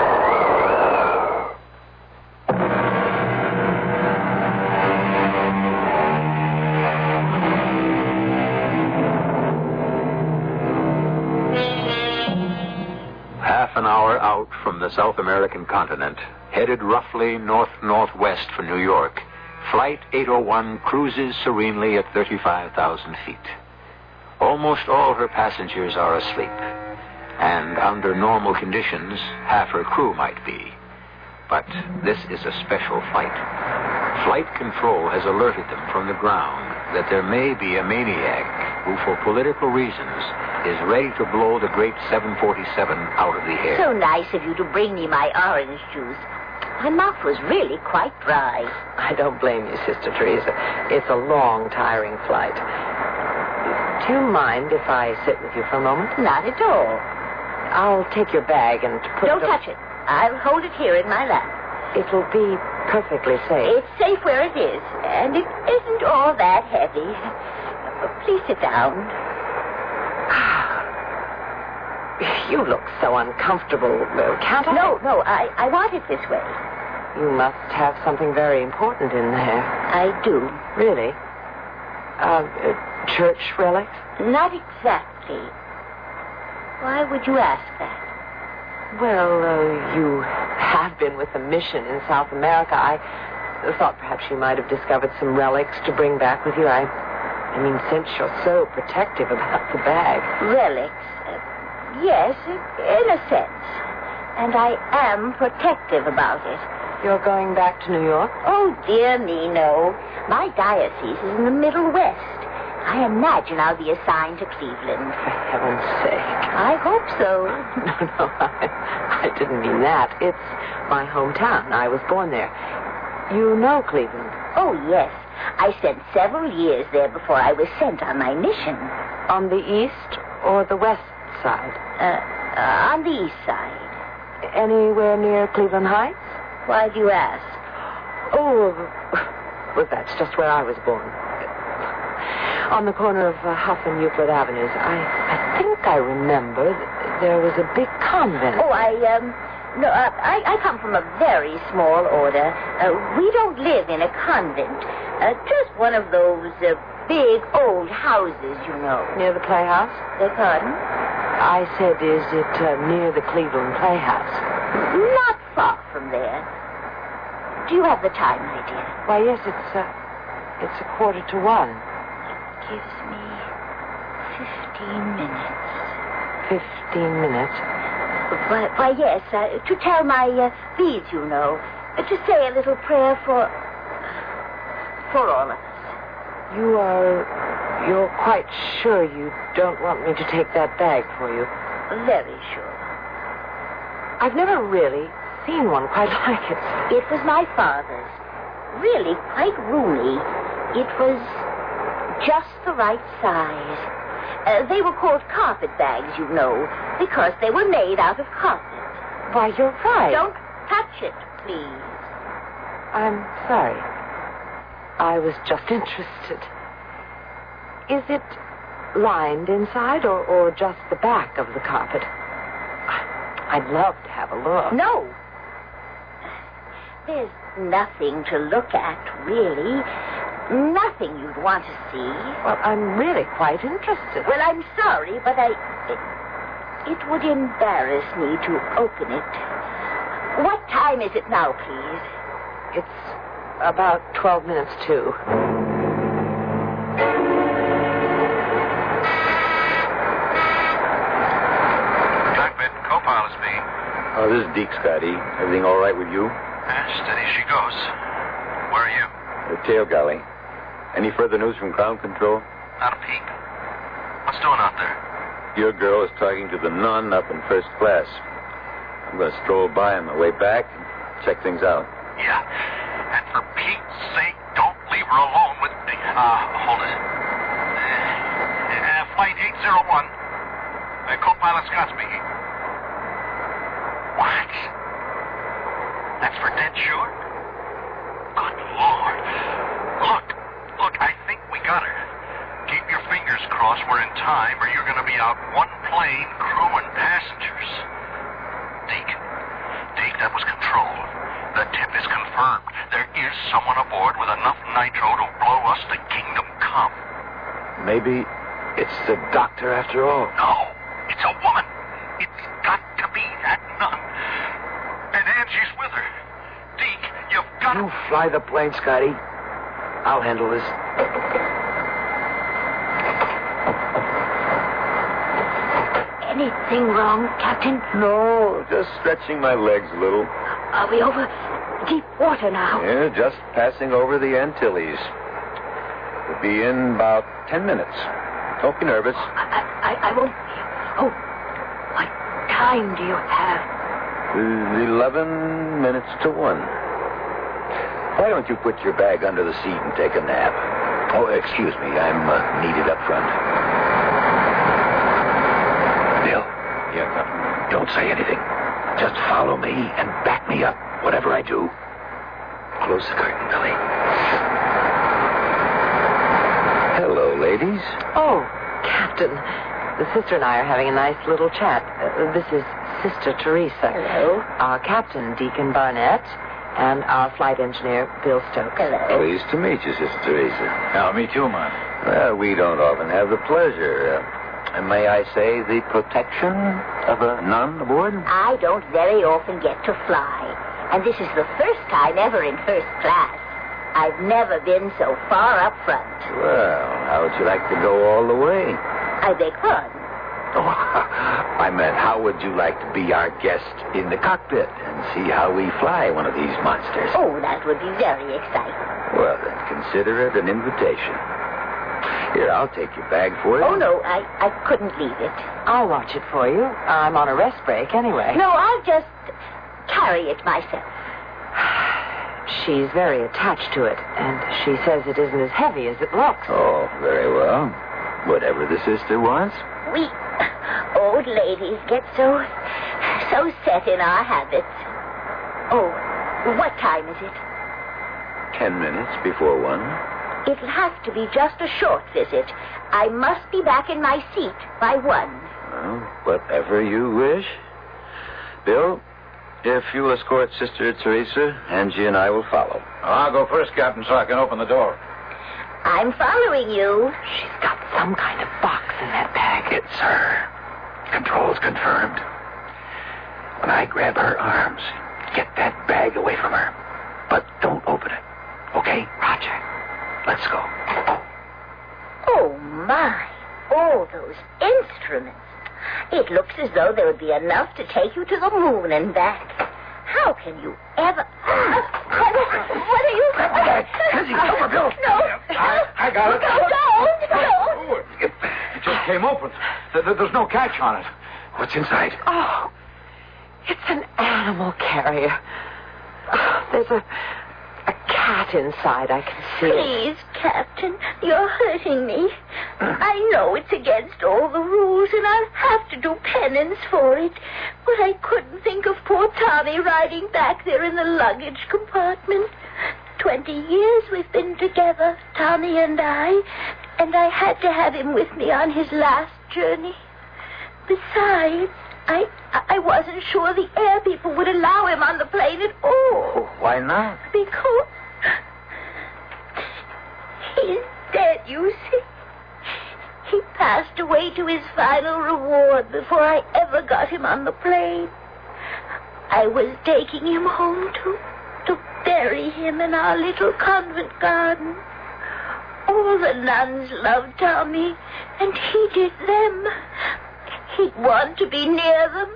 Half an hour out from the South American continent, headed roughly north-northwest for New York, Flight eight oh one cruises serenely at thirty-five thousand feet. Almost all her passengers are asleep, and under normal conditions, half her crew might be. But this is a special flight. Flight control has alerted them from the ground that there may be a maniac who, for political reasons, is ready to blow the great seven forty-seven out of the air. So nice of you to bring me my orange juice. My mouth was really quite dry. I don't blame you, Sister Teresa. It's a long, tiring flight. Do you mind if I sit with you for a moment? Not at all. I'll take your bag and put Don't it... touch it. I'll hold it here in my lap. It'll be perfectly safe. It's safe where it is, and it isn't all that heavy. Please sit down. You look so uncomfortable. Can't I? No, no, I, I want it this way. You must have something very important in there. I do. Really? Uh, uh, church relics? Not exactly. Why would you ask that? Well, uh, you have been with a mission in South America. I thought perhaps you might have discovered some relics to bring back with you. I, I mean, since you're so protective about the bag. Relics? Uh, yes, in a sense. And I am protective about it. You're going back to New York? Oh, dear me, no. My diocese is in the Middle West. I imagine I'll be assigned to Cleveland. For heaven's sake. I hope so. No, no, I, I didn't mean that. It's my hometown. I was born there. You know Cleveland? Oh, yes. I spent several years there before I was sent on my mission. On the east or the west side? Uh, uh, on the east side. Anywhere near Cleveland Heights? Why do you ask? Oh, well, that's just where I was born. On the corner of uh, Huff and Euclid Avenues. I, I think I remember th- there was a big convent. Oh, I, um, no, uh, I, I come from a very small order. Uh, we don't live in a convent. Uh, just one of those uh, big old houses, you know. Near the Playhouse? Beg pardon? I said, is it uh, near the Cleveland Playhouse? Not far from there. Do you have the time, my dear? Why, yes, it's, uh, it's a quarter to one. Gives me fifteen minutes. Fifteen minutes? Why, why yes, uh, to tell my uh, beads, you know. Uh, to say a little prayer for... for all of us. You are... you're quite sure you don't want me to take that bag for you? Very sure. I've never really seen one quite like it. It was my father's. Really quite roomy. It was... just the right size. Uh, they were called carpet bags, you know, because they were made out of carpet. Why, you're right. Don't touch it, please. I'm sorry. I was just interested. Is it lined inside or, or just the back of the carpet? I'd love to have a look. No. There's nothing to look at, really. Nothing you'd want to see. Well, I'm really quite interested. Well, I'm sorry, but I... It, it would embarrass me to open it. What time is it now, please? It's about twelve minutes to. Cockpit, co-pilot speaking. Oh, this is Deke, Scotty. Everything all right with you? Eh, steady as she goes. Where are you? Uh, Tail Gully. Any further news from ground control? Not a peep. What's doing out there? Your girl is talking to the nun up in first class. I'm going to stroll by on my way back and check things out. Yeah. And for Pete's sake, don't leave her alone with me. Ah, uh, hold it. Uh, uh, flight eight zero one. Uh, co-pilot Scott speaking. What? That's for dead sure? Good Lord. Look, look, I think we got her. Keep your fingers crossed we're in time, or you're going to be out one plane, crew, and passengers. Deke, Deke, that was control. The tip is confirmed. There is someone aboard with enough nitro to blow us to kingdom come. Maybe it's the doctor after all. No, it's a woman. It's got to be that nun. And Angie's with her. Deke, you've got You fly the plane, Scotty. I'll handle this. Anything wrong, Captain? No, just stretching my legs a little. Are we over deep water now? Yeah, just passing over the Antilles. We'll be in about ten minutes. Don't be nervous. I, I, I won't. Oh, what time do you have? Uh, Eleven minutes to one. Why don't you put your bag under the seat and take a nap? Oh, excuse me. I'm uh, needed up front. Bill. Yeah, Captain. Don't say anything. Just follow me and back me up, whatever I do. Close the curtain, Billy. Hello, ladies. Oh, Captain. The sister and I are having a nice little chat. Uh, this is Sister Teresa. Hello. Our captain, Deacon Barnett, and our flight engineer, Bill Stokes. Hello. Pleased to meet you, Sister Teresa. Now, me too, man. Well, we don't often have the pleasure, uh, may I say, the protection of a nun aboard? I don't very often get to fly. And this is the first time ever in first class. I've never been so far up front. Well, how would you like to go all the way? I beg pardon. Oh, I meant, how would you like to be our guest in the cockpit and see how we fly one of these monsters? Oh, that would be very exciting. Well, then, consider it an invitation. Here, I'll take your bag for you. Oh, no, I, I couldn't leave it. I'll watch it for you. I'm on a rest break anyway. No, I'll just carry it myself. She's very attached to it, and she says it isn't as heavy as it looks. Oh, very well. Whatever the sister wants. We old ladies get so, so set in our habits. Oh, what time is it? Ten minutes before one. It'll have to be just a short visit. I must be back in my seat by one. Well, whatever you wish. Bill, if you'll escort Sister Teresa, Angie and I will follow. I'll go first, Captain, so I can open the door. I'm following you. She's got some kind of box in that bag. It's her. Controls confirmed. When I grab her arms, get that bag away from her. But don't open it. Okay? Roger. Let's go. Oh, my. All those instruments. It looks as though there would be enough to take you to the moon and back. How can you ever... What, what are you... Lizzie, over, Bill. No. I, I got it. No, don't. Don't. Oh, it, it just came open. There, there's no catch on it. What's inside? Oh, it's an animal carrier. Oh, there's a... a cat inside, I can see it. Please, Captain, you're hurting me. I know it's against all the rules, and I'll have to do penance for it. But I couldn't think of poor Tommy riding back there in the luggage compartment. Twenty years we've been together, Tommy and I, and I had to have him with me on his last journey. Besides, I I wasn't sure the air people would allow him on the plane at all. Why not? Because he's dead, you see. He passed away to his final reward before I ever got him on the plane. I was taking him home to, to bury him in our little convent garden. All the nuns loved Tommy, and he did them. He'd want to be near them.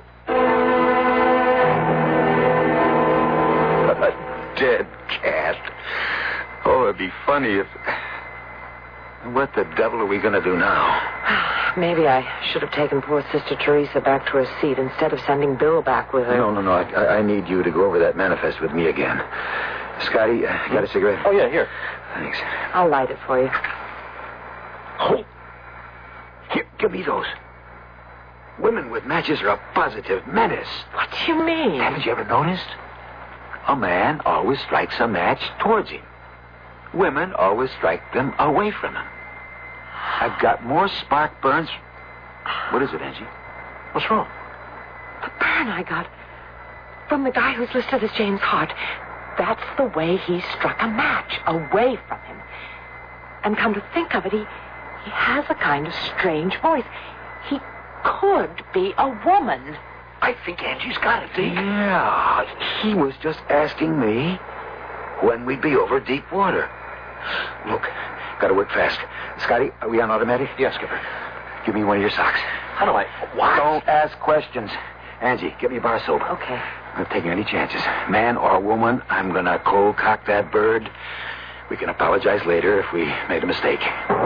A dead cat. Oh, it'd be funny if... What the devil are we going to do now? Maybe I should have taken poor Sister Teresa back to her seat instead of sending Bill back with her. No, no, no. I, I need you to go over that manifest with me again. Scotty, uh, got a cigarette? Oh, yeah, here. Thanks. I'll light it for you. Oh. Here, give me those. Women with matches are a positive menace. What do you mean? Haven't you ever noticed? A man always strikes a match towards him. Women always strike them away from him. I've got more spark burns. What is it, Angie? What's wrong? The burn I got from the guy who's listed as James Hart. That's the way he struck a match, away from him. And come to think of it, he, he has a kind of strange voice. He could be a woman. I think Angie's got it, Deke. Yeah, he was just asking me when we'd be over deep water. Look, gotta work fast. Scotty, are we on automatic? Yes, Skipper. Give me one of your socks. How do I... What? Don't ask questions. Angie, get me a bar of soap. Okay. I'm not taking any chances. Man or woman, I'm gonna cold cock that bird. We can apologize later if we made a mistake.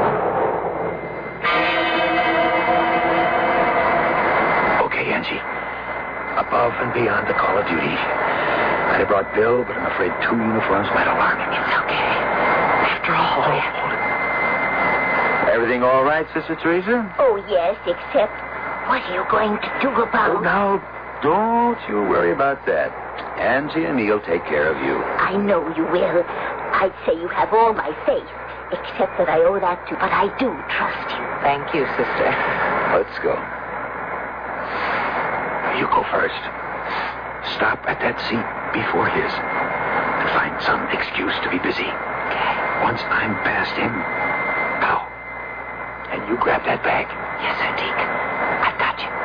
Okay, Angie. Above and beyond the call of duty. I'd have brought Bill, but I'm afraid two uniforms might alarm him. It's okay. After all, hold it, hold it. Everything all right, Sister Teresa? Oh, yes, except what are you going to do about... Oh, now, don't you worry about that. Angie and me'll take care of you. I know you will. I'd say you have all my faith, except that I owe that to, but I do trust you. Thank you, sister. Let's go. You go first. Stop at that seat before his and find some excuse to be busy. Okay. Once I'm past him, bow. And you grab that bag. Yes, sir, Deke. I've got you.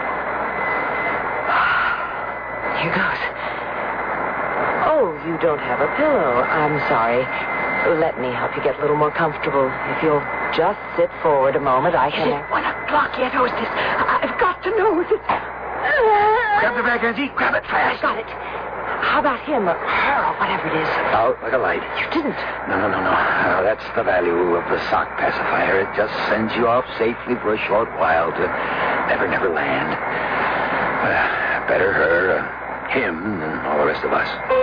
Here goes. Oh, you don't have a pillow. I'm sorry. Let me help you get a little more comfortable. If you'll just sit forward a moment, I can... Is it one o'clock yet, hostess? I've got to know. Is it... Grab the bag, Angie. Grab it fast. I got it. How about him or her or whatever it is? Out like a light. You didn't? No, no, no, no. no. That's the value of the sock pacifier. It just sends you off safely for a short while to Never Never Land. Uh, better her, uh, him, than all the rest of us.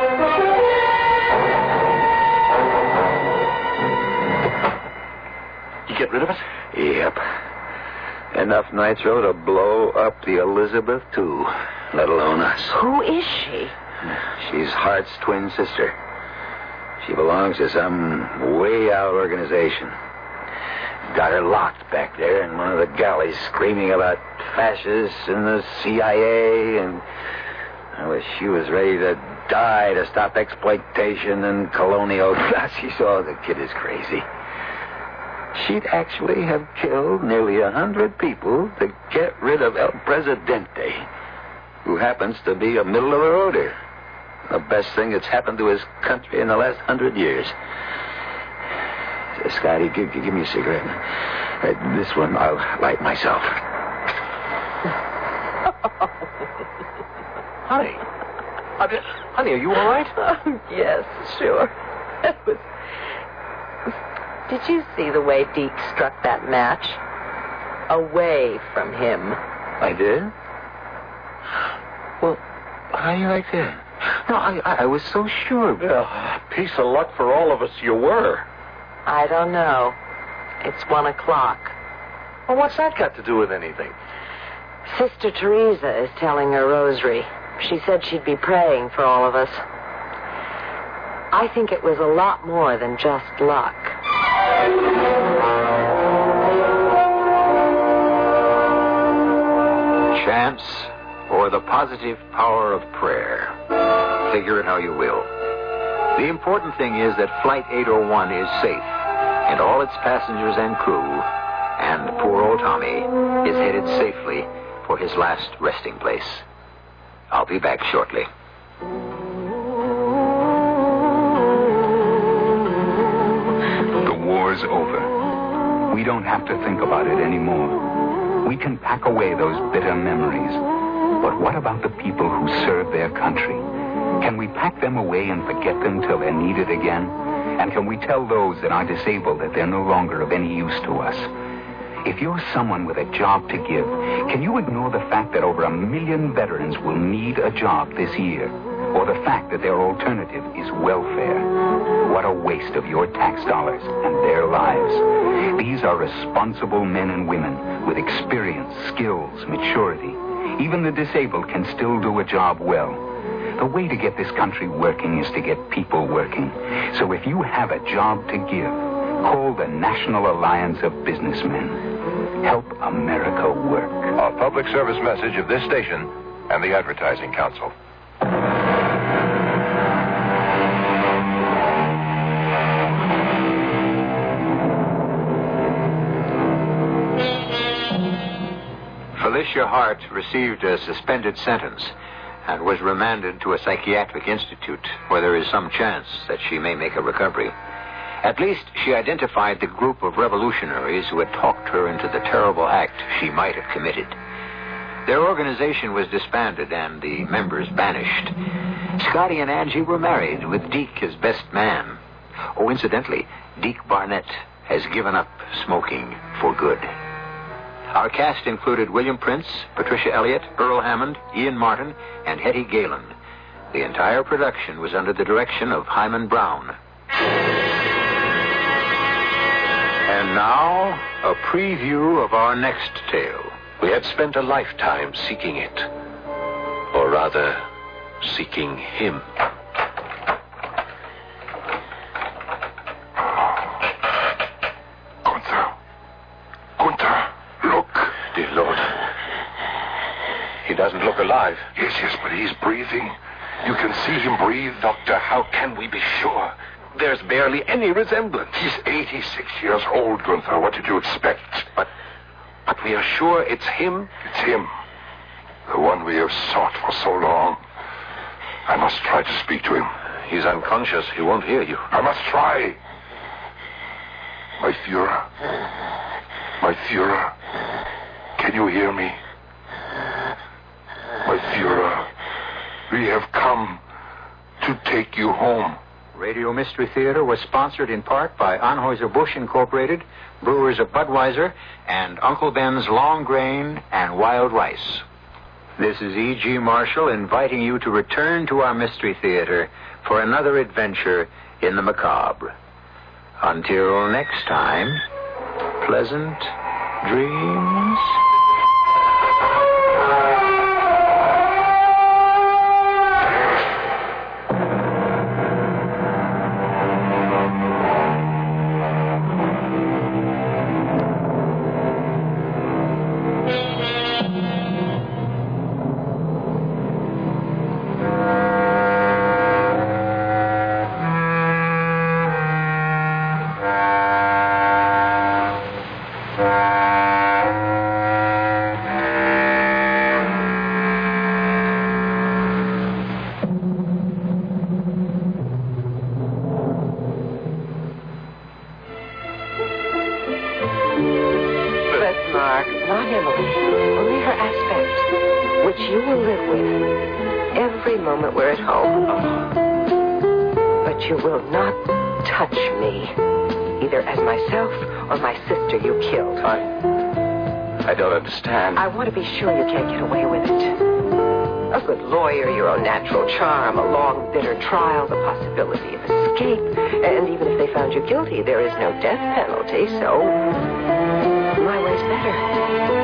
You get rid of it? Yep. Enough nitro to blow up the Elizabeth, too, let alone us. Who is she? She's Hart's twin sister. She belongs to some way-out organization. Got her locked back there in one of the galleys, screaming about fascists and the C I A, and I wish she was ready to die to stop exploitation and colonial Nazis. Oh, the kid is crazy. She'd actually have killed nearly a hundred people to get rid of El Presidente, who happens to be a middle-of-the-roader. The best thing that's happened to his country in the last hundred years. Scotty, give, give me a cigarette. Uh, this one I'll light myself. Honey. I mean, honey, are you all right? Oh, yes, sure. It was... Did you see the way Deke struck that match? Away from him. I did? Well, how do you like that? No, I, I, I was so sure. Yeah, piece of luck for all of us you were. I don't know. It's one o'clock. Well, what's that got to do with anything? Sister Teresa is telling her rosary. She said she'd be praying for all of us. I think it was a lot more than just luck. Chance or the positive power of prayer. Figure it how you will. The important thing is that Flight eight oh one is safe, and all its passengers and crew, and poor old Tommy, is headed safely for his last resting place. I'll be back shortly. The war's over. We don't have to think about it anymore. We can pack away those bitter memories. But what about the people who serve their country? Can we pack them away and forget them till they're needed again? And can we tell those that are disabled that they're no longer of any use to us? If you're someone with a job to give, can you ignore the fact that over a million veterans will need a job this year? Or the fact that their alternative is welfare? What a waste of your tax dollars and their lives. These are responsible men and women with experience, skills, maturity. Even the disabled can still do a job well. The way to get this country working is to get people working. So if you have a job to give, call the National Alliance of Businessmen. Help America work. A public service message of this station and the Advertising Council. Felicia Hart received a suspended sentence and was remanded to a psychiatric institute where there is some chance that she may make a recovery. At least she identified the group of revolutionaries who had talked her into the terrible act she might have committed. Their organization was disbanded and the members banished. Scotty and Angie were married, with Deke his best man. Oh, incidentally, Deke Barnett has given up smoking for good. Our cast included William Prince, Patricia Elliott, Earl Hammond, Ian Martin, and Hetty Galen. The entire production was under the direction of Hyman Brown. And now, a preview of our next tale. We had spent a lifetime seeking it. Or rather, seeking him. Gunther. Gunther, look. Dear Lord. He doesn't look alive. Yes, yes, but he's breathing. You can see him breathe. Doctor, how can we be sure? There's barely any resemblance. He's eighty-six years old, Gunther. What did you expect? But, but we are sure it's him? It's him. The one we have sought for so long. I must try to speak to him. He's unconscious. He won't hear you. I must try. My Führer. My Führer. Can you hear me? My Führer. We have come to take you home. Radio Mystery Theater was sponsored in part by Anheuser-Busch Incorporated, Brewers of Budweiser, and Uncle Ben's Long Grain and Wild Rice. This is E G. Marshall inviting you to return to our Mystery Theater for another adventure in the macabre. Until next time, pleasant dreams. Not Emily, only her aspect, which you will live with every moment we're at home. But you will not touch me, either as myself or my sister you killed. I... I don't understand. I want to be sure you can't get away with it. A good lawyer, your own natural charm, a long, bitter trial, the possibility of escape, and even if they found you guilty, there is no death penalty, so my way's better.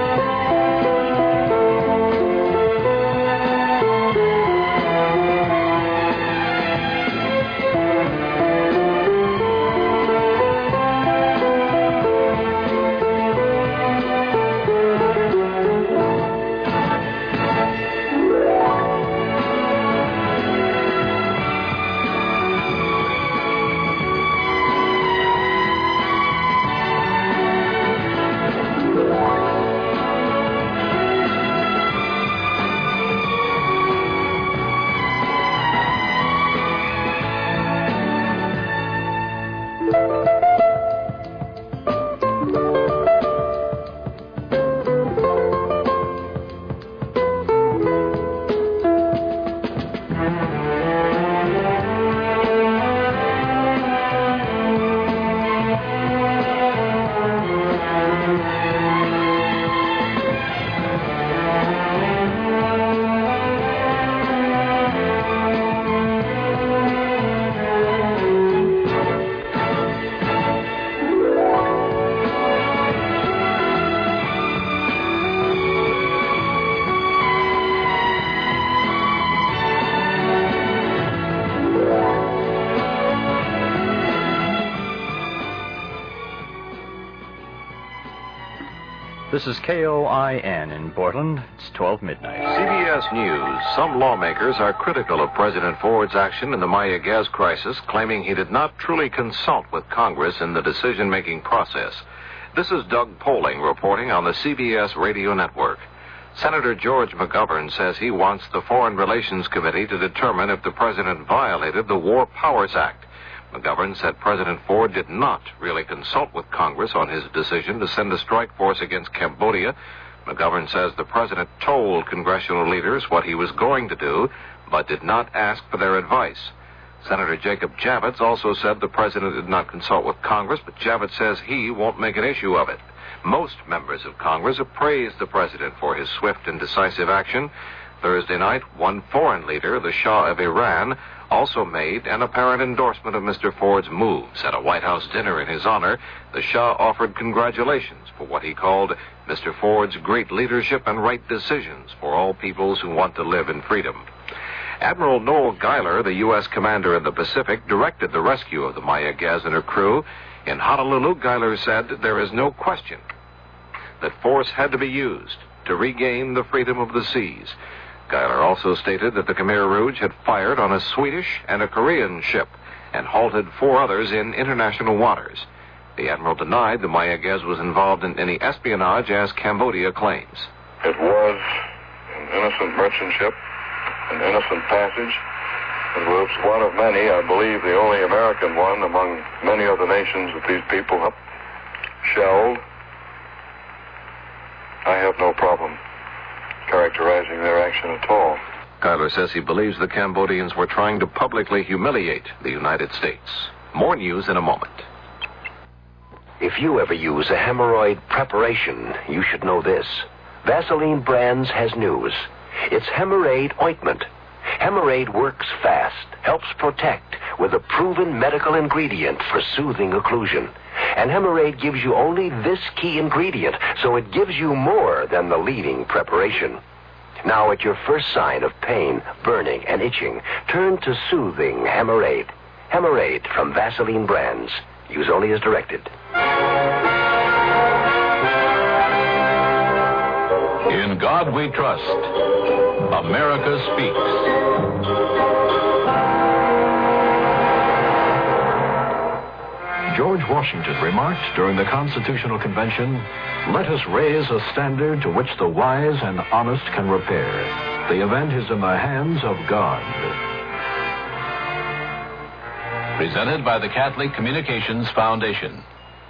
This is K O I N in Portland. It's twelve midnight. C B S News. Some lawmakers are critical of President Ford's action in the Maya gas crisis, claiming he did not truly consult with Congress in the decision-making process. This is Doug Poling reporting on the C B S radio network. Senator George McGovern says he wants the Foreign Relations Committee to determine if the president violated the War Powers Act. McGovern said President Ford did not really consult with Congress on his decision to send a strike force against Cambodia. McGovern says the president told congressional leaders what he was going to do, but did not ask for their advice. Senator Jacob Javits also said the president did not consult with Congress, but Javits says he won't make an issue of it. Most members of Congress have praised the president for his swift and decisive action. Thursday night, one foreign leader, the Shah of Iran, also made an apparent endorsement of Mister Ford's moves. At a White House dinner in his honor, the Shah offered congratulations for what he called Mister Ford's great leadership and right decisions for all peoples who want to live in freedom. Admiral Noel Geiler, the U S commander in the Pacific, directed the rescue of the Maya Gaz and her crew. In Honolulu, Geiler said there is no question that force had to be used to regain the freedom of the seas. Geiler also stated that the Khmer Rouge had fired on a Swedish and a Korean ship and halted four others in international waters. The admiral denied the Maya Gaz was involved in any espionage, as Cambodia claims. It was an innocent merchant ship, an innocent passage. It was one of many, I believe the only American one among many other nations that these people have shelled. I have no problem characterizing their action at all. Geiler says he believes the Cambodians were trying to publicly humiliate the United States. More news in a moment. If you ever use a hemorrhoid preparation, you should know this. Vaseline Brands has news. It's Hemorrhoid Ointment. Hemorrhoid works fast, helps protect with a proven medical ingredient for soothing occlusion. And Hemorrhoid gives you only this key ingredient, so it gives you more than the leading preparation. Now, at your first sign of pain, burning, and itching, turn to soothing Hemorrhoid. Hemorrhoid from Vaseline Brands. Use only as directed. In God we trust. America speaks. George Washington remarked during the Constitutional Convention, "Let us raise a standard to which the wise and honest can repair. The event is in the hands of God." Presented by the Catholic Communications Foundation.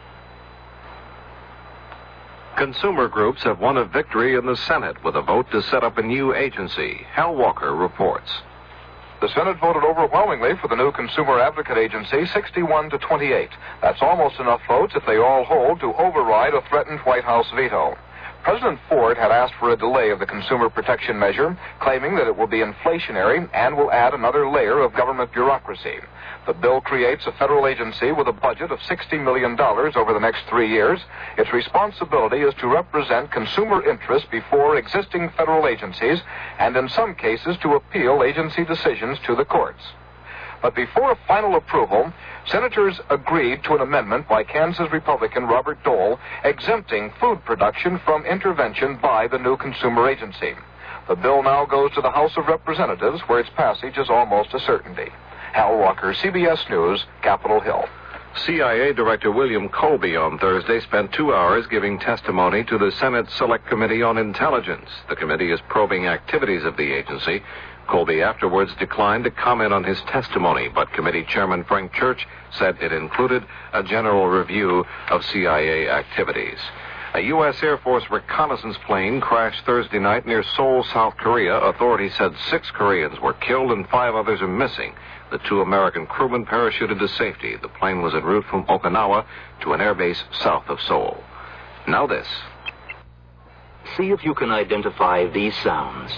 Consumer groups have won a victory in the Senate with a vote to set up a new agency. Hal Walker reports. The Senate voted overwhelmingly for the new Consumer Advocate Agency, sixty-one to twenty-eight. That's almost enough votes, if they all hold, to override a threatened White House veto. President Ford had asked for a delay of the consumer protection measure, claiming that it will be inflationary and will add another layer of government bureaucracy. The bill creates a federal agency with a budget of sixty million dollars over the next three years. Its responsibility is to represent consumer interests before existing federal agencies and in some cases to appeal agency decisions to the courts. But before final approval, senators agreed to an amendment by Kansas Republican Robert Dole exempting food production from intervention by the new consumer agency. The bill now goes to the House of Representatives, where its passage is almost a certainty. Hal Walker, C B S News, Capitol Hill. C I A Director William Colby on Thursday spent two hours giving testimony to the Senate Select Committee on Intelligence. The committee is probing activities of the agency. Colby afterwards declined to comment on his testimony, but committee chairman Frank Church said it included a general review of C I A activities. A U S Air Force reconnaissance plane crashed Thursday night near Seoul, South Korea. Authorities said six Koreans were killed and five others are missing. The two American crewmen parachuted to safety. The plane was en route from Okinawa to an airbase south of Seoul. Now this. See if you can identify these sounds.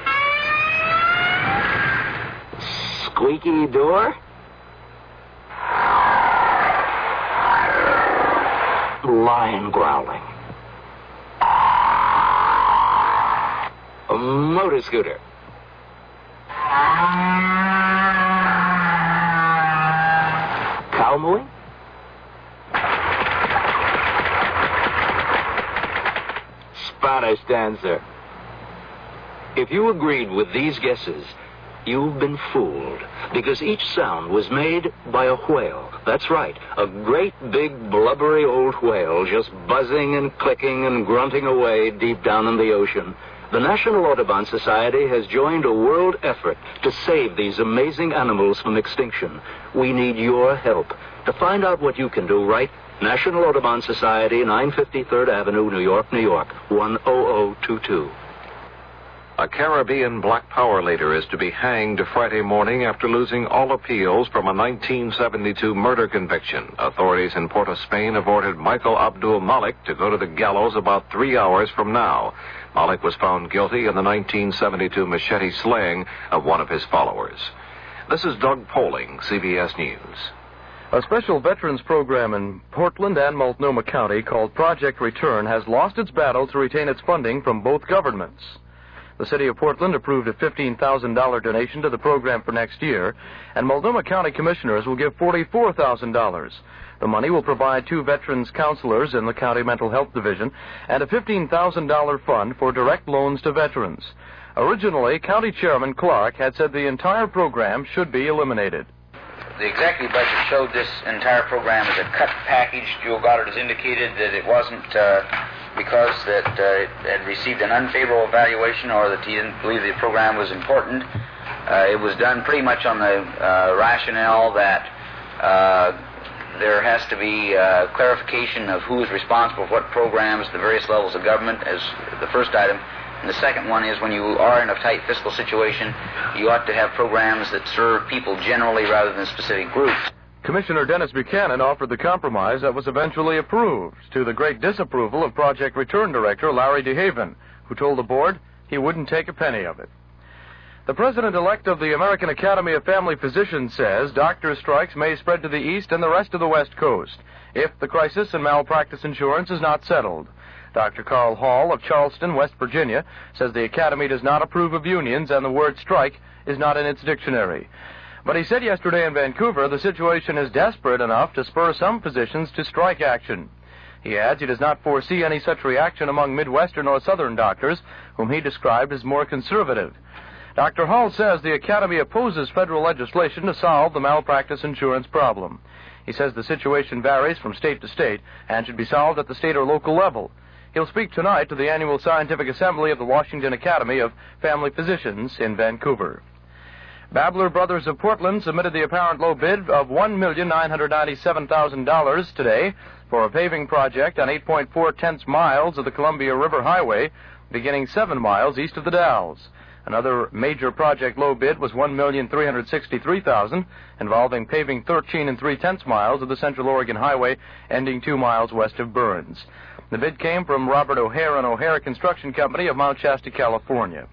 Squeaky door. Lion growling. A motor scooter. Cow mooing? Spanish dancer. If you agreed with these guesses, you've been fooled, because each sound was made by a whale. That's right, a great big blubbery old whale just buzzing and clicking and grunting away deep down in the ocean. The National Audubon Society has joined a world effort to save these amazing animals from extinction. We need your help. To find out what you can do, write National Audubon Society, nine fifty-third Avenue, New York, New York, one oh oh two two. A Caribbean black power leader is to be hanged Friday morning after losing all appeals from a nineteen seventy-two murder conviction. Authorities in Port of Spain have ordered Michael Abdul Malik to go to the gallows about three hours from now. Malik was found guilty in the nineteen seventy-two machete slaying of one of his followers. This is Doug Poling, C B S News. A special veterans program in Portland and Multnomah County called Project Return has lost its battle to retain its funding from both governments. The city of Portland approved a fifteen thousand dollars donation to the program for next year, and Multnomah County commissioners will give forty-four thousand dollars. The money will provide two veterans counselors in the county mental health division and a fifteen thousand dollars fund for direct loans to veterans. Originally, County Chairman Clark had said the entire program should be eliminated. The executive budget showed this entire program as a cut package. Joe Goddard has indicated that it wasn't uh, because that uh, it had received an unfavorable evaluation or that he didn't believe the program was important. Uh, it was done pretty much on the uh, rationale that uh, there has to be uh, clarification of who is responsible for what programs, the various levels of government, as the first item. And the second one is when you are in a tight fiscal situation, you ought to have programs that serve people generally rather than specific groups. Commissioner Dennis Buchanan offered the compromise that was eventually approved, to the great disapproval of Project Return Director Larry DeHaven, who told the board he wouldn't take a penny of it. The president-elect of the American Academy of Family Physicians says doctor strikes may spread to the east and the rest of the West Coast if the crisis in malpractice insurance is not settled. Doctor Carl Hall of Charleston, West Virginia, says the Academy does not approve of unions and the word strike is not in its dictionary. But he said yesterday in Vancouver the situation is desperate enough to spur some physicians to strike action. He adds he does not foresee any such reaction among Midwestern or Southern doctors, whom he described as more conservative. Doctor Hall says the Academy opposes federal legislation to solve the malpractice insurance problem. He says the situation varies from state to state and should be solved at the state or local level. He'll speak tonight to the annual scientific assembly of the Washington Academy of Family Physicians in Vancouver. Babler Brothers of Portland submitted the apparent low bid of one million nine hundred ninety-seven thousand dollars today for a paving project on eight point four tenths miles of the Columbia River Highway, beginning seven miles east of the Dalles. Another major project low bid was one million three hundred sixty-three thousand dollars, involving paving thirteen and three tenths miles of the Central Oregon Highway, ending two miles west of Burns. The bid came from Robert O'Hare and O'Hare Construction Company of Mount Shasta, California.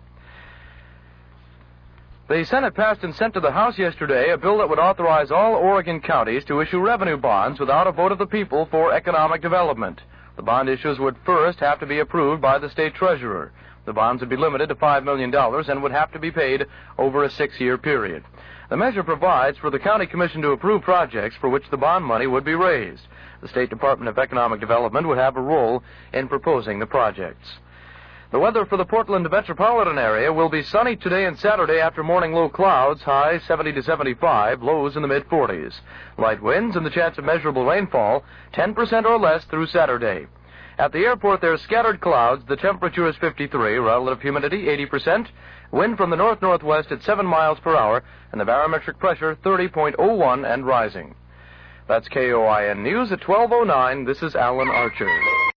The Senate passed and sent to the House yesterday a bill that would authorize all Oregon counties to issue revenue bonds without a vote of the people for economic development. The bond issues would first have to be approved by the state treasurer. The bonds would be limited to five million dollars and would have to be paid over a six-year period. The measure provides for the county commission to approve projects for which the bond money would be raised. The State Department of Economic Development would have a role in proposing the projects. The weather for the Portland metropolitan area will be sunny today and Saturday after morning low clouds, highs seventy to seventy-five, lows in the mid-forties. Light winds and the chance of measurable rainfall, ten percent or less through Saturday. At the airport, there's scattered clouds. The temperature is fifty-three, relative humidity eighty percent, wind from the north-northwest at seven miles per hour, and the barometric pressure thirty point oh one and rising. That's K O I N News at twelve oh nine. This is Alan Archer.